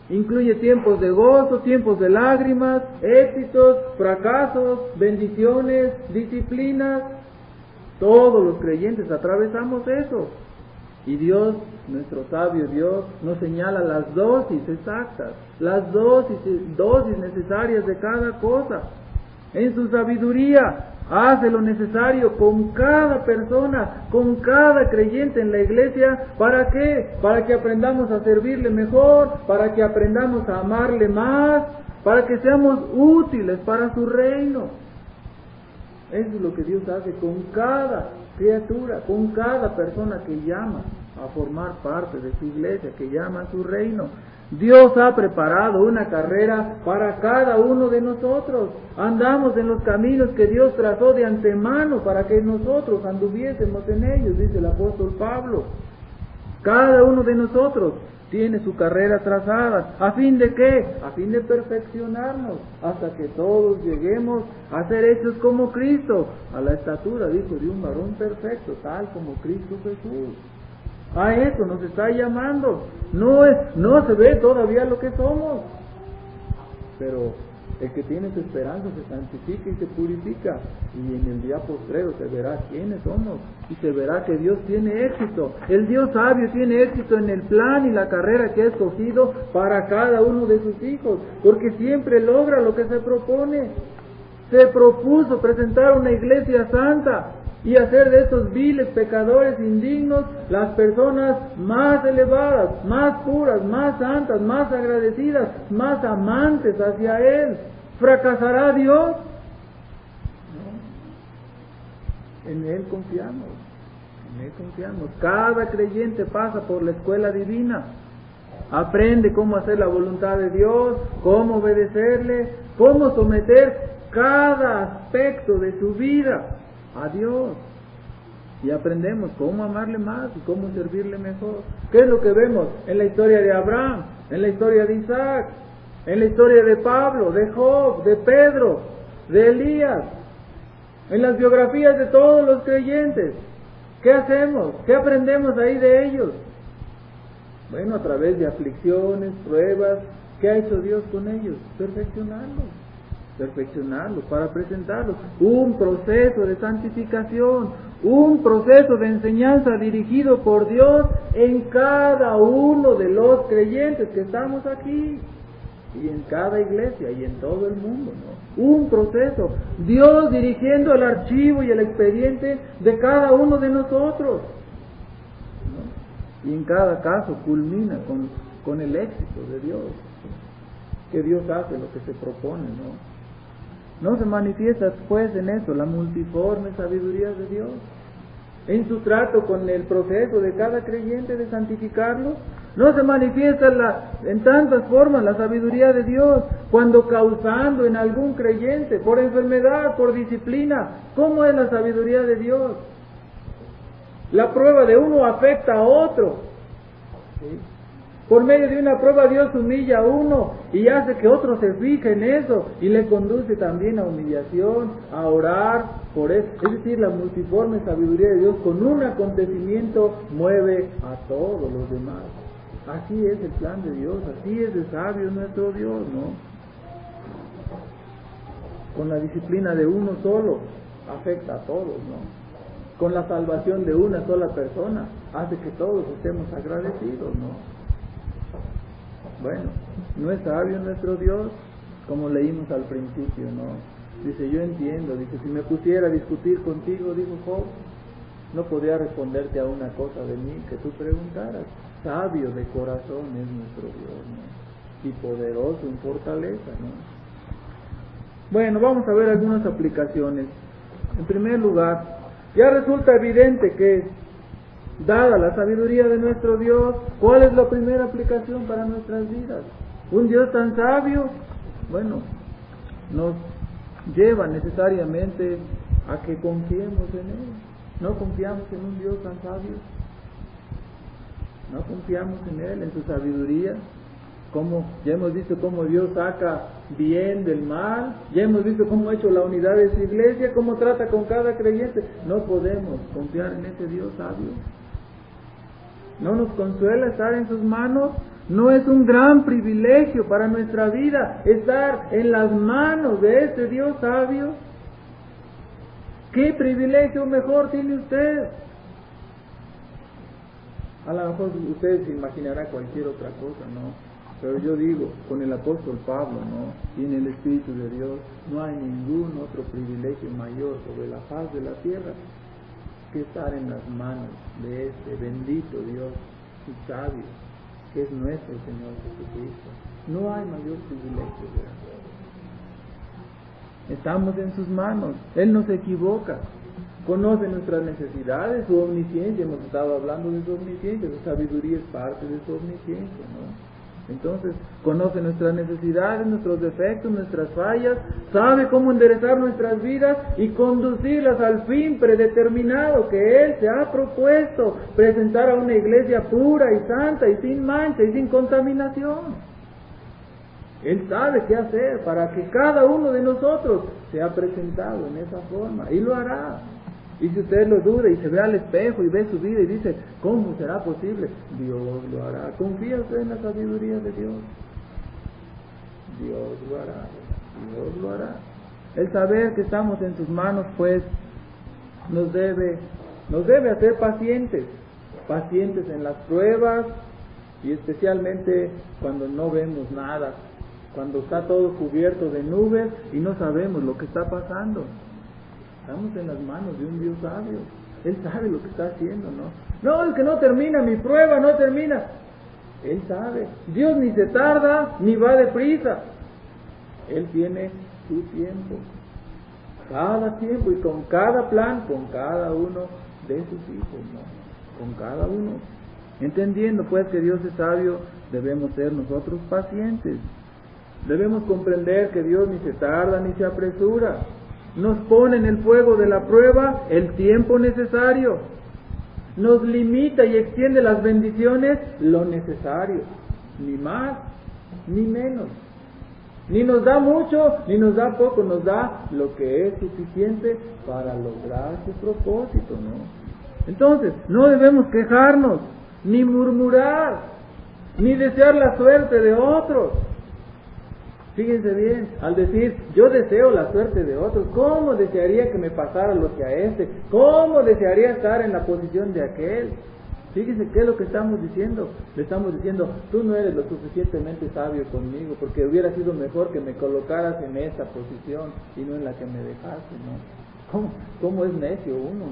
Incluye tiempos de gozo, tiempos de lágrimas, éxitos, fracasos, bendiciones, disciplinas. Todos los creyentes atravesamos eso. Y Dios, nuestro sabio Dios, nos señala las dosis exactas, las dosis necesarias de cada cosa. En su sabiduría hace lo necesario con cada persona, con cada creyente en la iglesia. ¿Para qué? Para que aprendamos a servirle mejor, para que aprendamos a amarle más, para que seamos útiles para su reino. Eso es lo que Dios hace con cada criatura, con cada persona que llama a formar parte de su iglesia, que llama a su reino. Dios ha preparado una carrera para cada uno de nosotros. Andamos en los caminos que Dios trazó de antemano para que nosotros anduviésemos en ellos, dice el apóstol Pablo. Cada uno de nosotros tiene su carrera trazada. ¿A fin de qué? A fin de perfeccionarnos, hasta que todos lleguemos a ser hechos como Cristo, a la estatura, dijo, de un varón perfecto, tal como Cristo Jesús. A eso nos está llamando. No se ve todavía lo que somos, pero el que tiene su esperanza se santifica y se purifica, y en el día postrero se verá quiénes somos, y se verá que Dios tiene éxito. El Dios sabio tiene éxito en el plan y la carrera que ha escogido para cada uno de sus hijos, porque siempre logra lo que se propone. Se propuso presentar una iglesia santa y hacer de estos viles pecadores indignos las personas más elevadas, más puras, más santas, más agradecidas, más amantes hacia Él. ¿Fracasará Dios? No. En Él confiamos. En Él confiamos. Cada creyente pasa por la escuela divina. Aprende cómo hacer la voluntad de Dios, cómo obedecerle, cómo someter cada aspecto de su vida a Dios, y aprendemos cómo amarle más y cómo servirle mejor. ¿Qué es lo que vemos en la historia de Abraham, en la historia de Isaac, en la historia de Pablo, de Job, de Pedro, de Elías, en las biografías de todos los creyentes? ¿Qué hacemos? ¿Qué aprendemos ahí de ellos? Bueno, a través de aflicciones, pruebas. ¿Qué ha hecho Dios con ellos? Perfeccionarlos para presentarlos. Un proceso de santificación, un proceso de enseñanza dirigido por Dios en cada uno de los creyentes que estamos aquí, y en cada iglesia y en todo el mundo, ¿no? Un proceso, Dios dirigiendo el archivo y el expediente de cada uno de nosotros, ¿no? Y en cada caso culmina con el éxito de Dios, que Dios hace lo que se propone, ¿no? No se manifiesta pues en eso la multiforme sabiduría de Dios, en su trato con el proceso de cada creyente de santificarlo. No se manifiesta en tantas formas la sabiduría de Dios, cuando causando en algún creyente, por enfermedad, por disciplina. ¿Cómo es la sabiduría de Dios? La prueba de uno afecta a otro, ¿sí? Por medio de una prueba Dios humilla a uno y hace que otro se fije en eso y le conduce también a humillación, a orar por eso. Es decir, la multiforme sabiduría de Dios con un acontecimiento mueve a todos los demás. Así es el plan de Dios, así es de sabio nuestro Dios, ¿no? Con la disciplina de uno solo afecta a todos, ¿no? Con la salvación de una sola persona hace que todos estemos agradecidos, ¿no? Bueno, no es sabio nuestro Dios, como leímos al principio, ¿no? Dice, yo entiendo, dice, si me pusiera a discutir contigo, dijo Job, no podría responderte a una cosa de mí que tú preguntaras. Sabio de corazón es nuestro Dios, ¿no? Y poderoso en fortaleza, ¿no? Bueno, vamos a ver algunas aplicaciones. En primer lugar, ya resulta evidente que, dada la sabiduría de nuestro Dios, ¿cuál es la primera aplicación para nuestras vidas? Un Dios tan sabio, bueno, nos lleva necesariamente a que confiemos en Él. ¿No confiamos en un Dios tan sabio? ¿No confiamos en Él, en su sabiduría? Como ya hemos visto cómo Dios saca bien del mal, ya hemos visto cómo ha hecho la unidad de su iglesia, cómo trata con cada creyente. ¿No podemos confiar en ese Dios sabio? ¿No nos consuela estar en sus manos? ¿No es un gran privilegio para nuestra vida estar en las manos de este Dios sabio? ¿Qué privilegio mejor tiene usted? A lo mejor usted se imaginará cualquier otra cosa, ¿no? Pero yo digo, con el apóstol Pablo, ¿no? Y en el Espíritu de Dios, no hay ningún otro privilegio mayor sobre la faz de la tierra que estar en las manos de este bendito Dios y sabio, que es nuestro Señor Jesucristo. No hay mayor privilegio, ¿verdad? Estamos en sus manos, Él no se equivoca, conoce nuestras necesidades, su omnisciencia, hemos estado hablando de su omnisciencia, su sabiduría es parte de su omnisciencia, ¿no? Entonces, conoce nuestras necesidades, nuestros defectos, nuestras fallas, sabe cómo enderezar nuestras vidas y conducirlas al fin predeterminado que Él se ha propuesto, presentar a una iglesia pura y santa y sin mancha y sin contaminación. Él sabe qué hacer para que cada uno de nosotros sea presentado en esa forma, y lo hará. Y si usted lo duda y se ve al espejo y ve su vida y dice, ¿cómo será posible? Dios lo hará. ¿Confía usted en la sabiduría de Dios? Dios lo hará. Dios lo hará. El saber que estamos en sus manos, pues, nos debe hacer pacientes en las pruebas, y especialmente cuando no vemos nada, cuando está todo cubierto de nubes y no sabemos lo que está pasando. Estamos en las manos de un Dios sabio. Él sabe lo que está haciendo, ¿no? No, es que no termina mi prueba, no termina. Él sabe. Dios ni se tarda, ni va deprisa. Él tiene su tiempo. Cada tiempo y con cada plan, con cada uno de sus hijos, ¿no? Con cada uno. Entendiendo pues que Dios es sabio, debemos ser nosotros pacientes. Debemos comprender que Dios ni se tarda ni se apresura. Nos pone en el fuego de la prueba el tiempo necesario. Nos limita y extiende las bendiciones lo necesario. Ni más, ni menos. Ni nos da mucho, ni nos da poco. Nos da lo que es suficiente para lograr su propósito, ¿no? Entonces, no debemos quejarnos, ni murmurar, ni desear la suerte de otros. Fíjense bien, al decir, yo deseo la suerte de otros, ¿cómo desearía que me pasara lo que a este? ¿Cómo desearía estar en la posición de aquel? Fíjense qué es lo que estamos diciendo. Le estamos diciendo, tú no eres lo suficientemente sabio conmigo, porque hubiera sido mejor que me colocaras en esta posición y no en la que me dejaste, ¿no? ¿Cómo es necio uno,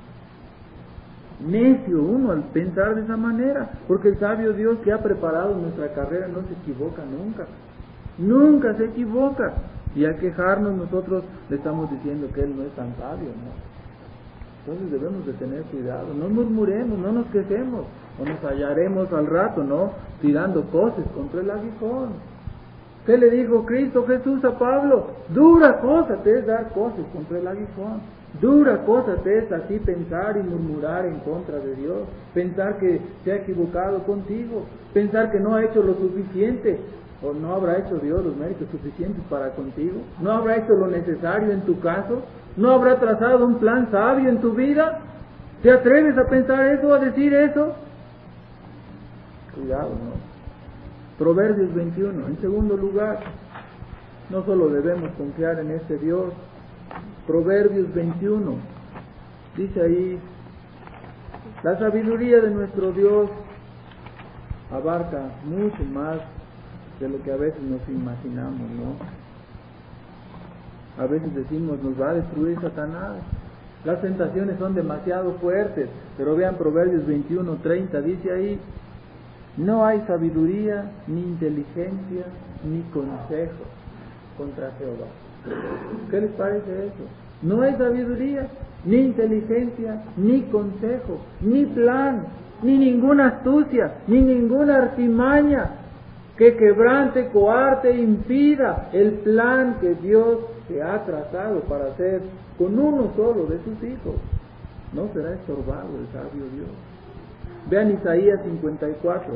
no? Necio uno al pensar de esa manera, porque el sabio Dios que ha preparado nuestra carrera no se equivoca nunca. Nunca se equivoca. Y al quejarnos nosotros le estamos diciendo que Él no es tan sabio, ¿no? Entonces debemos de tener cuidado. No murmuremos, no nos quejemos, o nos hallaremos al rato, ¿no? Tirando cosas contra el aguijón. ¿Qué le dijo Cristo Jesús a Pablo? Dura cosa te es dar cosas contra el aguijón. Dura cosa te es así pensar y murmurar en contra de Dios. Pensar que se ha equivocado contigo. Pensar que no ha hecho lo suficiente. ¿O no habrá hecho Dios los méritos suficientes para contigo? ¿No habrá hecho lo necesario en tu caso? ¿No habrá trazado un plan sabio en tu vida? ¿Te atreves a pensar eso, a decir eso? Cuidado, ¿no? Proverbios 21. En segundo lugar, no solo debemos confiar en este Dios. Proverbios 21. Dice ahí, la sabiduría de nuestro Dios abarca mucho más de lo que a veces nos imaginamos, ¿no? A veces decimos, nos va a destruir Satanás. Las tentaciones son demasiado fuertes, pero vean Proverbios 21:30, dice ahí, no hay sabiduría, ni inteligencia, ni consejo contra Jehová. ¿Qué les parece eso? No hay sabiduría, ni inteligencia, ni consejo, ni plan, ni ninguna astucia, ni ninguna artimaña que quebrante, coarte, impida el plan que Dios se ha trazado para hacer con uno solo de sus hijos. No será estorbado el sabio Dios. Vean Isaías 54.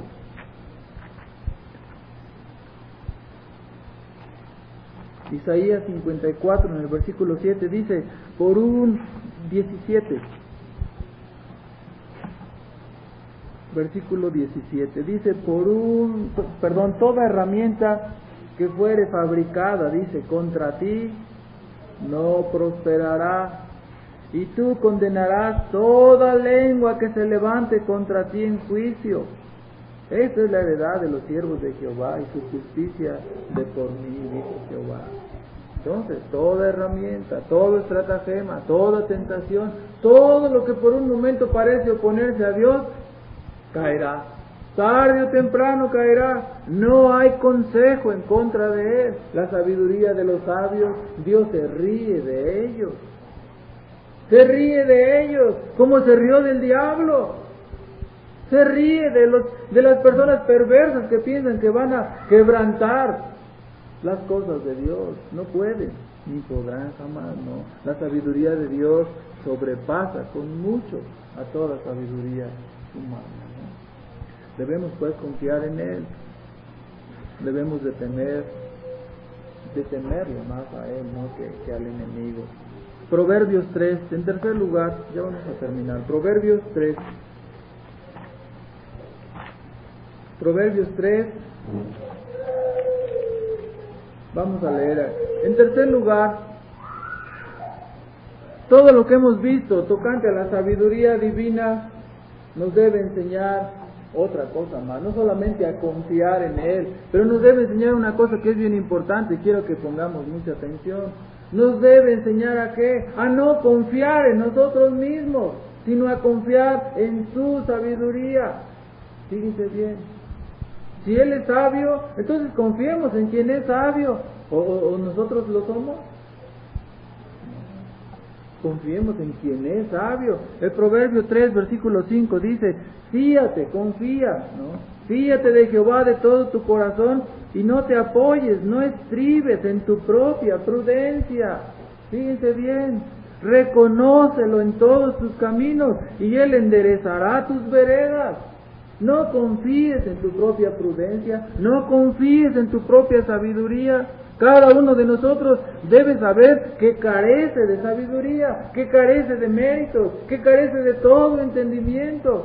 Isaías 54 en el versículo 7 dice, por un 17. versículo 17, dice, toda herramienta que fuere fabricada, dice, contra ti no prosperará, y tú condenarás toda lengua que se levante contra ti en juicio. Esta es la heredad de los siervos de Jehová, y su justicia de por mí, dice Jehová. Entonces, toda herramienta, todo estratagema, toda tentación, todo lo que por un momento parece oponerse a Dios, caerá. Tarde o temprano caerá. No hay consejo en contra de él. La sabiduría de los sabios, Dios se ríe de ellos. Se ríe de ellos, como se rió del diablo. Se ríe de las personas perversas que piensan que van a quebrantar las cosas de Dios. No pueden, ni podrán jamás, no. La sabiduría de Dios sobrepasa con mucho a toda sabiduría humana, ¿no? Debemos pues confiar en Él. Debemos de temerle más a Él, ¿no? que al enemigo. Proverbios 3, en tercer lugar, ya vamos a terminar. Proverbios 3. Proverbios 3. Vamos a leer. En tercer lugar, todo lo que hemos visto tocante a la sabiduría divina nos debe enseñar otra cosa más, no solamente a confiar en Él, pero nos debe enseñar una cosa que es bien importante y quiero que pongamos mucha atención. Nos debe enseñar a qué, a no confiar en nosotros mismos, sino a confiar en su sabiduría. Fíjense bien. Si Él es sabio, entonces confiemos en quien es sabio. ¿O nosotros lo somos? Confiemos en quien es sabio. El Proverbio 3, versículo 5 dice, fíate, confía, ¿no? Fíate de Jehová de todo tu corazón y no te apoyes, no estribes en tu propia prudencia. Fíjense bien, reconócelo en todos tus caminos y Él enderezará tus veredas. No confíes en tu propia prudencia, no confíes en tu propia sabiduría. Cada uno de nosotros debe saber que carece de sabiduría, que carece de méritos, que carece de todo entendimiento.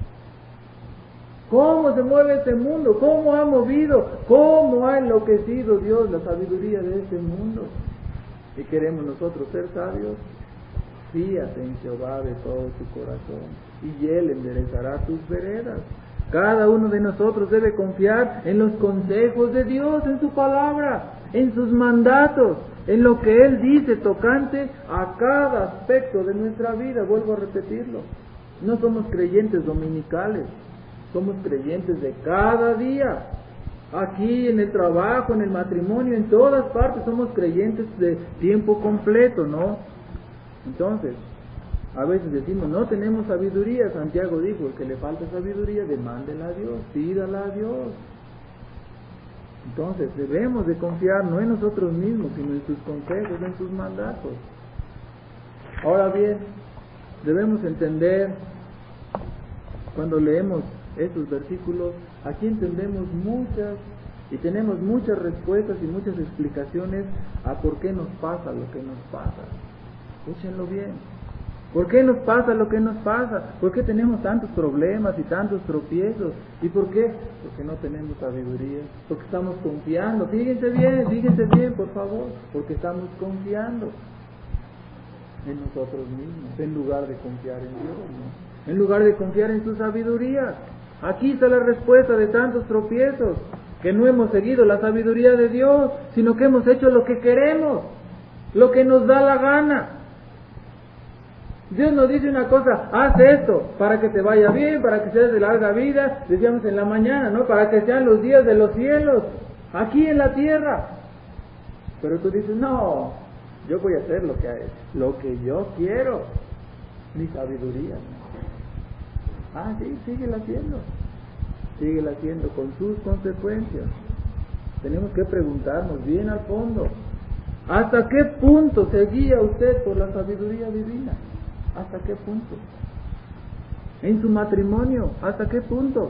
¿Cómo se mueve este mundo? ¿Cómo ha movido? ¿Cómo ha enloquecido Dios la sabiduría de este mundo? ¿Y queremos nosotros ser sabios? Fíate en Jehová de todo tu corazón y Él enderezará tus veredas. Cada uno de nosotros debe confiar en los consejos de Dios, en su palabra, en sus mandatos, en lo que Él dice tocante a cada aspecto de nuestra vida. Vuelvo a repetirlo. No somos creyentes dominicales, somos creyentes de cada día. Aquí, en el trabajo, en el matrimonio, en todas partes somos creyentes de tiempo completo, ¿no? Entonces, a veces decimos, no tenemos sabiduría. Santiago dijo, el que le falta sabiduría, demándela a Dios, pídala a Dios. Entonces, debemos de confiar no en nosotros mismos, sino en sus consejos, en sus mandatos. Ahora bien, debemos entender, cuando leemos estos versículos, aquí entendemos muchas y tenemos muchas respuestas y muchas explicaciones a por qué nos pasa lo que nos pasa. Escúchenlo bien. ¿Por qué nos pasa lo que nos pasa? ¿Por qué tenemos tantos problemas y tantos tropiezos? ¿Y por qué? Porque no tenemos sabiduría, porque estamos confiando. Fíjense bien, por favor, porque estamos confiando en nosotros mismos, en lugar de confiar en Dios, ¿no? En lugar de confiar en su sabiduría. Aquí está la respuesta de tantos tropiezos, que no hemos seguido la sabiduría de Dios, sino que hemos hecho lo que queremos, lo que nos da la gana. Dios nos dice una cosa, haz esto para que te vaya bien, para que seas de larga vida, decíamos en la mañana, ¿no? Para que sean los días de los cielos, aquí en la tierra. Pero tú dices, no, yo voy a hacer lo que yo quiero, mi sabiduría. Ah, sí, síguela haciendo con sus consecuencias. Tenemos que preguntarnos bien al fondo, ¿hasta qué punto se guía usted por la sabiduría divina? ¿Hasta qué punto? En su matrimonio, ¿hasta qué punto?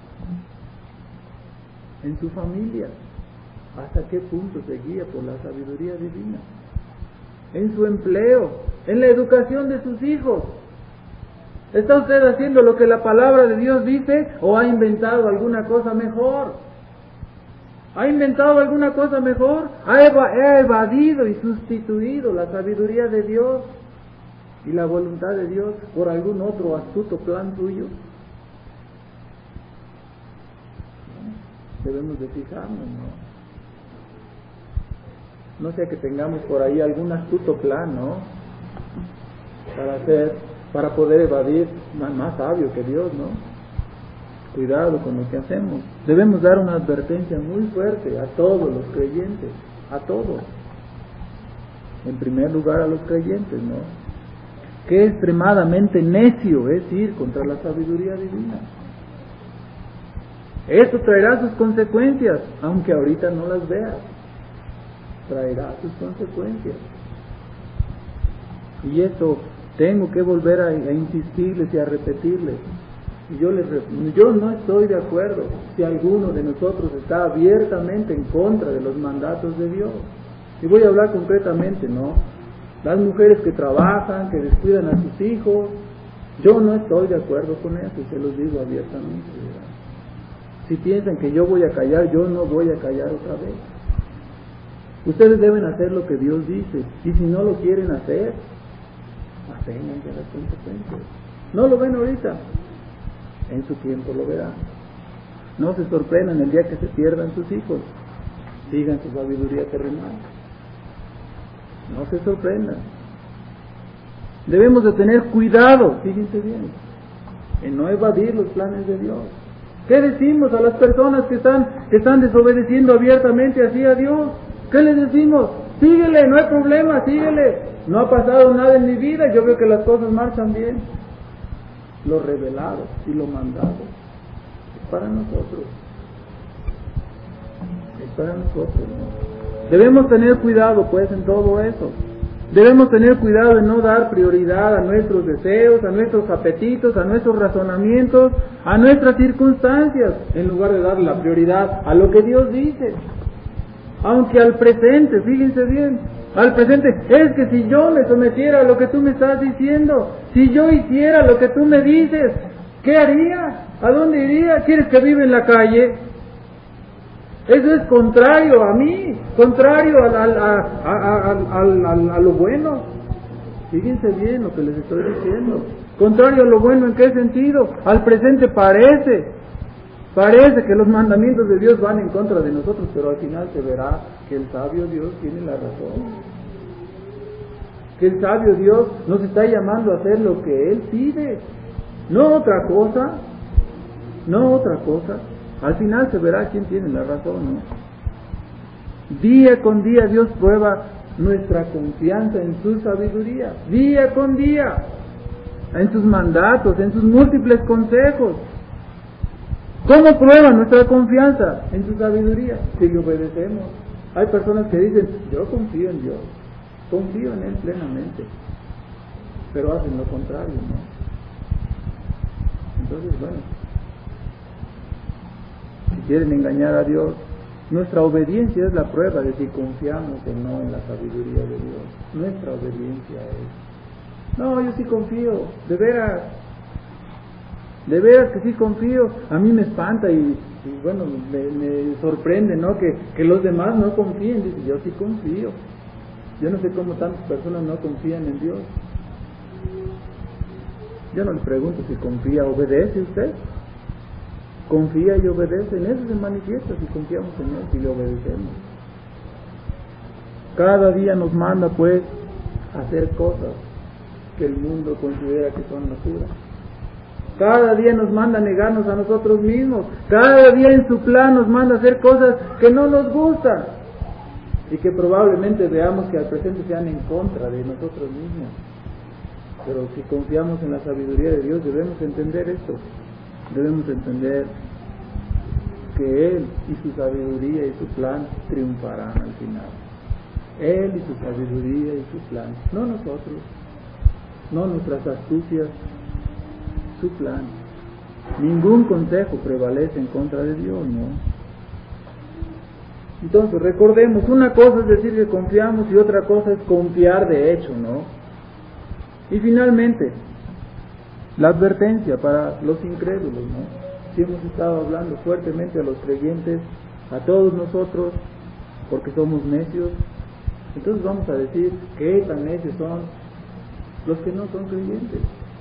En su familia, ¿hasta qué punto se guía por la sabiduría divina? En su empleo, en la educación de sus hijos, ¿Está usted haciendo lo que la palabra de Dios dice o ha inventado alguna cosa mejor? ¿Ha inventado alguna cosa mejor? ¿Ha evadido y sustituido la sabiduría de Dios y la voluntad de Dios por algún otro astuto plan suyo? Debemos de fijarnos, no sea que tengamos por ahí algún astuto plan, ¿no? Para poder evadir, más sabio que Dios, ¿no? Cuidado con lo que hacemos. Debemos dar una advertencia muy fuerte a todos los creyentes, a todos. En primer lugar a los creyentes, ¿no? Qué extremadamente necio es ir contra la sabiduría divina. Esto traerá sus consecuencias, aunque ahorita no las veas. Traerá sus consecuencias. Y esto tengo que volver a insistirles y a repetirles. Yo no estoy de acuerdo si alguno de nosotros está abiertamente en contra de los mandatos de Dios. Y voy a hablar concretamente, ¿no? Las mujeres que trabajan, que descuidan a sus hijos, yo no estoy de acuerdo con eso, y se los digo abiertamente, ¿verdad? Si piensan que yo voy a callar, yo no voy a callar otra vez. Ustedes deben hacer lo que Dios dice, y si no lo quieren hacer, aténganse a las consecuencias. No lo ven ahorita, en su tiempo lo verán. No se sorprendan el día que se pierdan sus hijos, sigan su sabiduría terrenal. No se sorprendan. Debemos de tener cuidado, fíjense bien, en no evadir los planes de Dios. ¿Qué decimos a las personas que están desobedeciendo abiertamente así a Dios? ¿Qué les decimos? Síguele, no hay problema, síguele. No ha pasado nada en mi vida, yo veo que las cosas marchan bien. Lo revelado y lo mandado es para nosotros. Es para nosotros, ¿no? Debemos tener cuidado, pues, en todo eso. Debemos tener cuidado de no dar prioridad a nuestros deseos, a nuestros apetitos, a nuestros razonamientos, a nuestras circunstancias, en lugar de darle la prioridad a lo que Dios dice. Aunque al presente, fíjense bien, al presente, es que si yo me sometiera a lo que tú me estás diciendo, si yo hiciera lo que tú me dices, ¿qué haría? ¿A dónde iría? ¿Quieres que viva en la calle? Eso es contrario a mí, contrario a lo bueno. Fíjense bien lo que les estoy diciendo. Contrario a lo bueno, ¿en qué sentido? Al presente parece que los mandamientos de Dios van en contra de nosotros, pero al final se verá que el sabio Dios tiene la razón. Que el sabio Dios nos está llamando a hacer lo que Él pide, no otra cosa, no otra cosa. Al final se verá quién tiene la razón, ¿no? Día con día Dios prueba nuestra confianza en su sabiduría, día con día, en sus mandatos, en sus múltiples consejos. ¿Cómo prueba nuestra confianza en su sabiduría? Si le obedecemos. Hay personas que dicen, yo confío en Dios, confío en Él plenamente, pero hacen lo contrario, ¿no? Entonces, bueno, si quieren engañar a Dios, nuestra obediencia es la prueba de si confiamos o no en la sabiduría de Dios. Nuestra obediencia es, no, yo sí confío, de veras que sí confío. A mí me espanta y bueno, me sorprende, ¿no? Que los demás no confíen. Dice, yo sí confío. Yo no sé cómo tantas personas no confían en Dios. Yo no le pregunto si confía, ¿obedece usted? Confía y obedece, en eso se manifiesta si confiamos en Él, si le obedecemos. Cada día nos manda, pues, a hacer cosas que el mundo considera que son locura. Cada día nos manda a negarnos a nosotros mismos. Cada día en su plan nos manda a hacer cosas que no nos gustan y que probablemente veamos que al presente sean en contra de nosotros mismos. Pero si confiamos en la sabiduría de Dios, debemos entender esto. Debemos entender que Él y su sabiduría y su plan triunfarán al final. Él y su sabiduría y su plan, no nosotros, no nuestras astucias, su plan. Ningún consejo prevalece en contra de Dios, ¿no? Entonces recordemos, una cosa es decir que confiamos y otra cosa es confiar de hecho, ¿no? Y finalmente, La advertencia para los incrédulos, ¿no? Si hemos estado hablando fuertemente a los creyentes, a todos nosotros, porque somos necios, entonces vamos a decir qué tan necios son los que no son creyentes.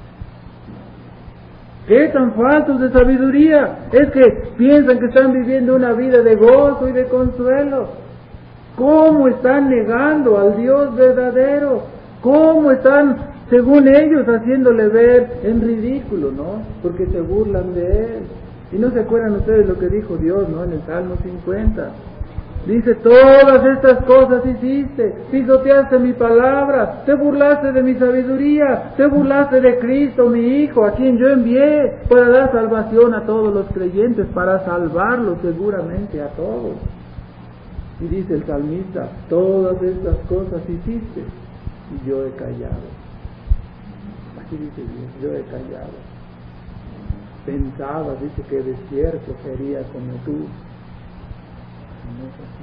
¿Qué tan faltos de sabiduría? Es que piensan que están viviendo una vida de gozo y de consuelo. ¿Cómo están negando al Dios verdadero? ¿Cómo están, según ellos, haciéndole ver en ridículo, ¿no? Porque se burlan de Él. Y no se acuerdan ustedes lo que dijo Dios, ¿no? En el Salmo 50. Dice, todas estas cosas hiciste, pisoteaste mi palabra, te burlaste de mi sabiduría, te burlaste de Cristo, mi Hijo, a quien yo envié para dar salvación a todos los creyentes, para salvarlos seguramente a todos. Y dice el salmista, todas estas cosas hiciste y yo he callado. Así dice Dios, yo he callado. Pensaba, dice, que desierto sería como tú. No es así.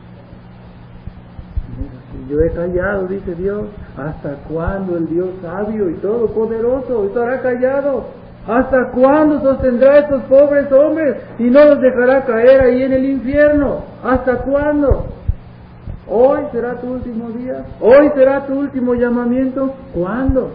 No es así. Yo he callado, dice Dios. ¿Hasta cuándo el Dios sabio y todopoderoso estará callado? ¿Hasta cuándo sostendrá a estos pobres hombres y no los dejará caer ahí en el infierno? ¿Hasta cuándo? ¿Hoy será tu último día? ¿Hoy será tu último llamamiento? ¿Cuándo?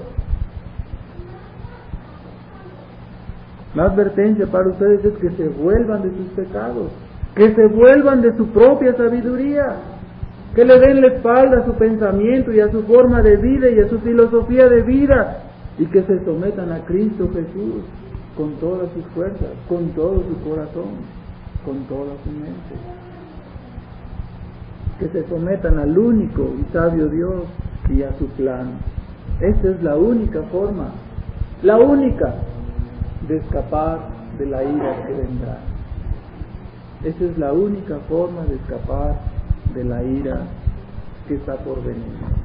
La advertencia para ustedes es que se vuelvan de sus pecados, que se vuelvan de su propia sabiduría, que le den la espalda a su pensamiento y a su forma de vida y a su filosofía de vida, y que se sometan a Cristo Jesús con todas sus fuerzas, con todo su corazón, con toda su mente. Que se sometan al único y sabio Dios y a su plan. Esta es la única forma, la única, de escapar de la ira que vendrá. Esa es la única forma de escapar de la ira que está por venir.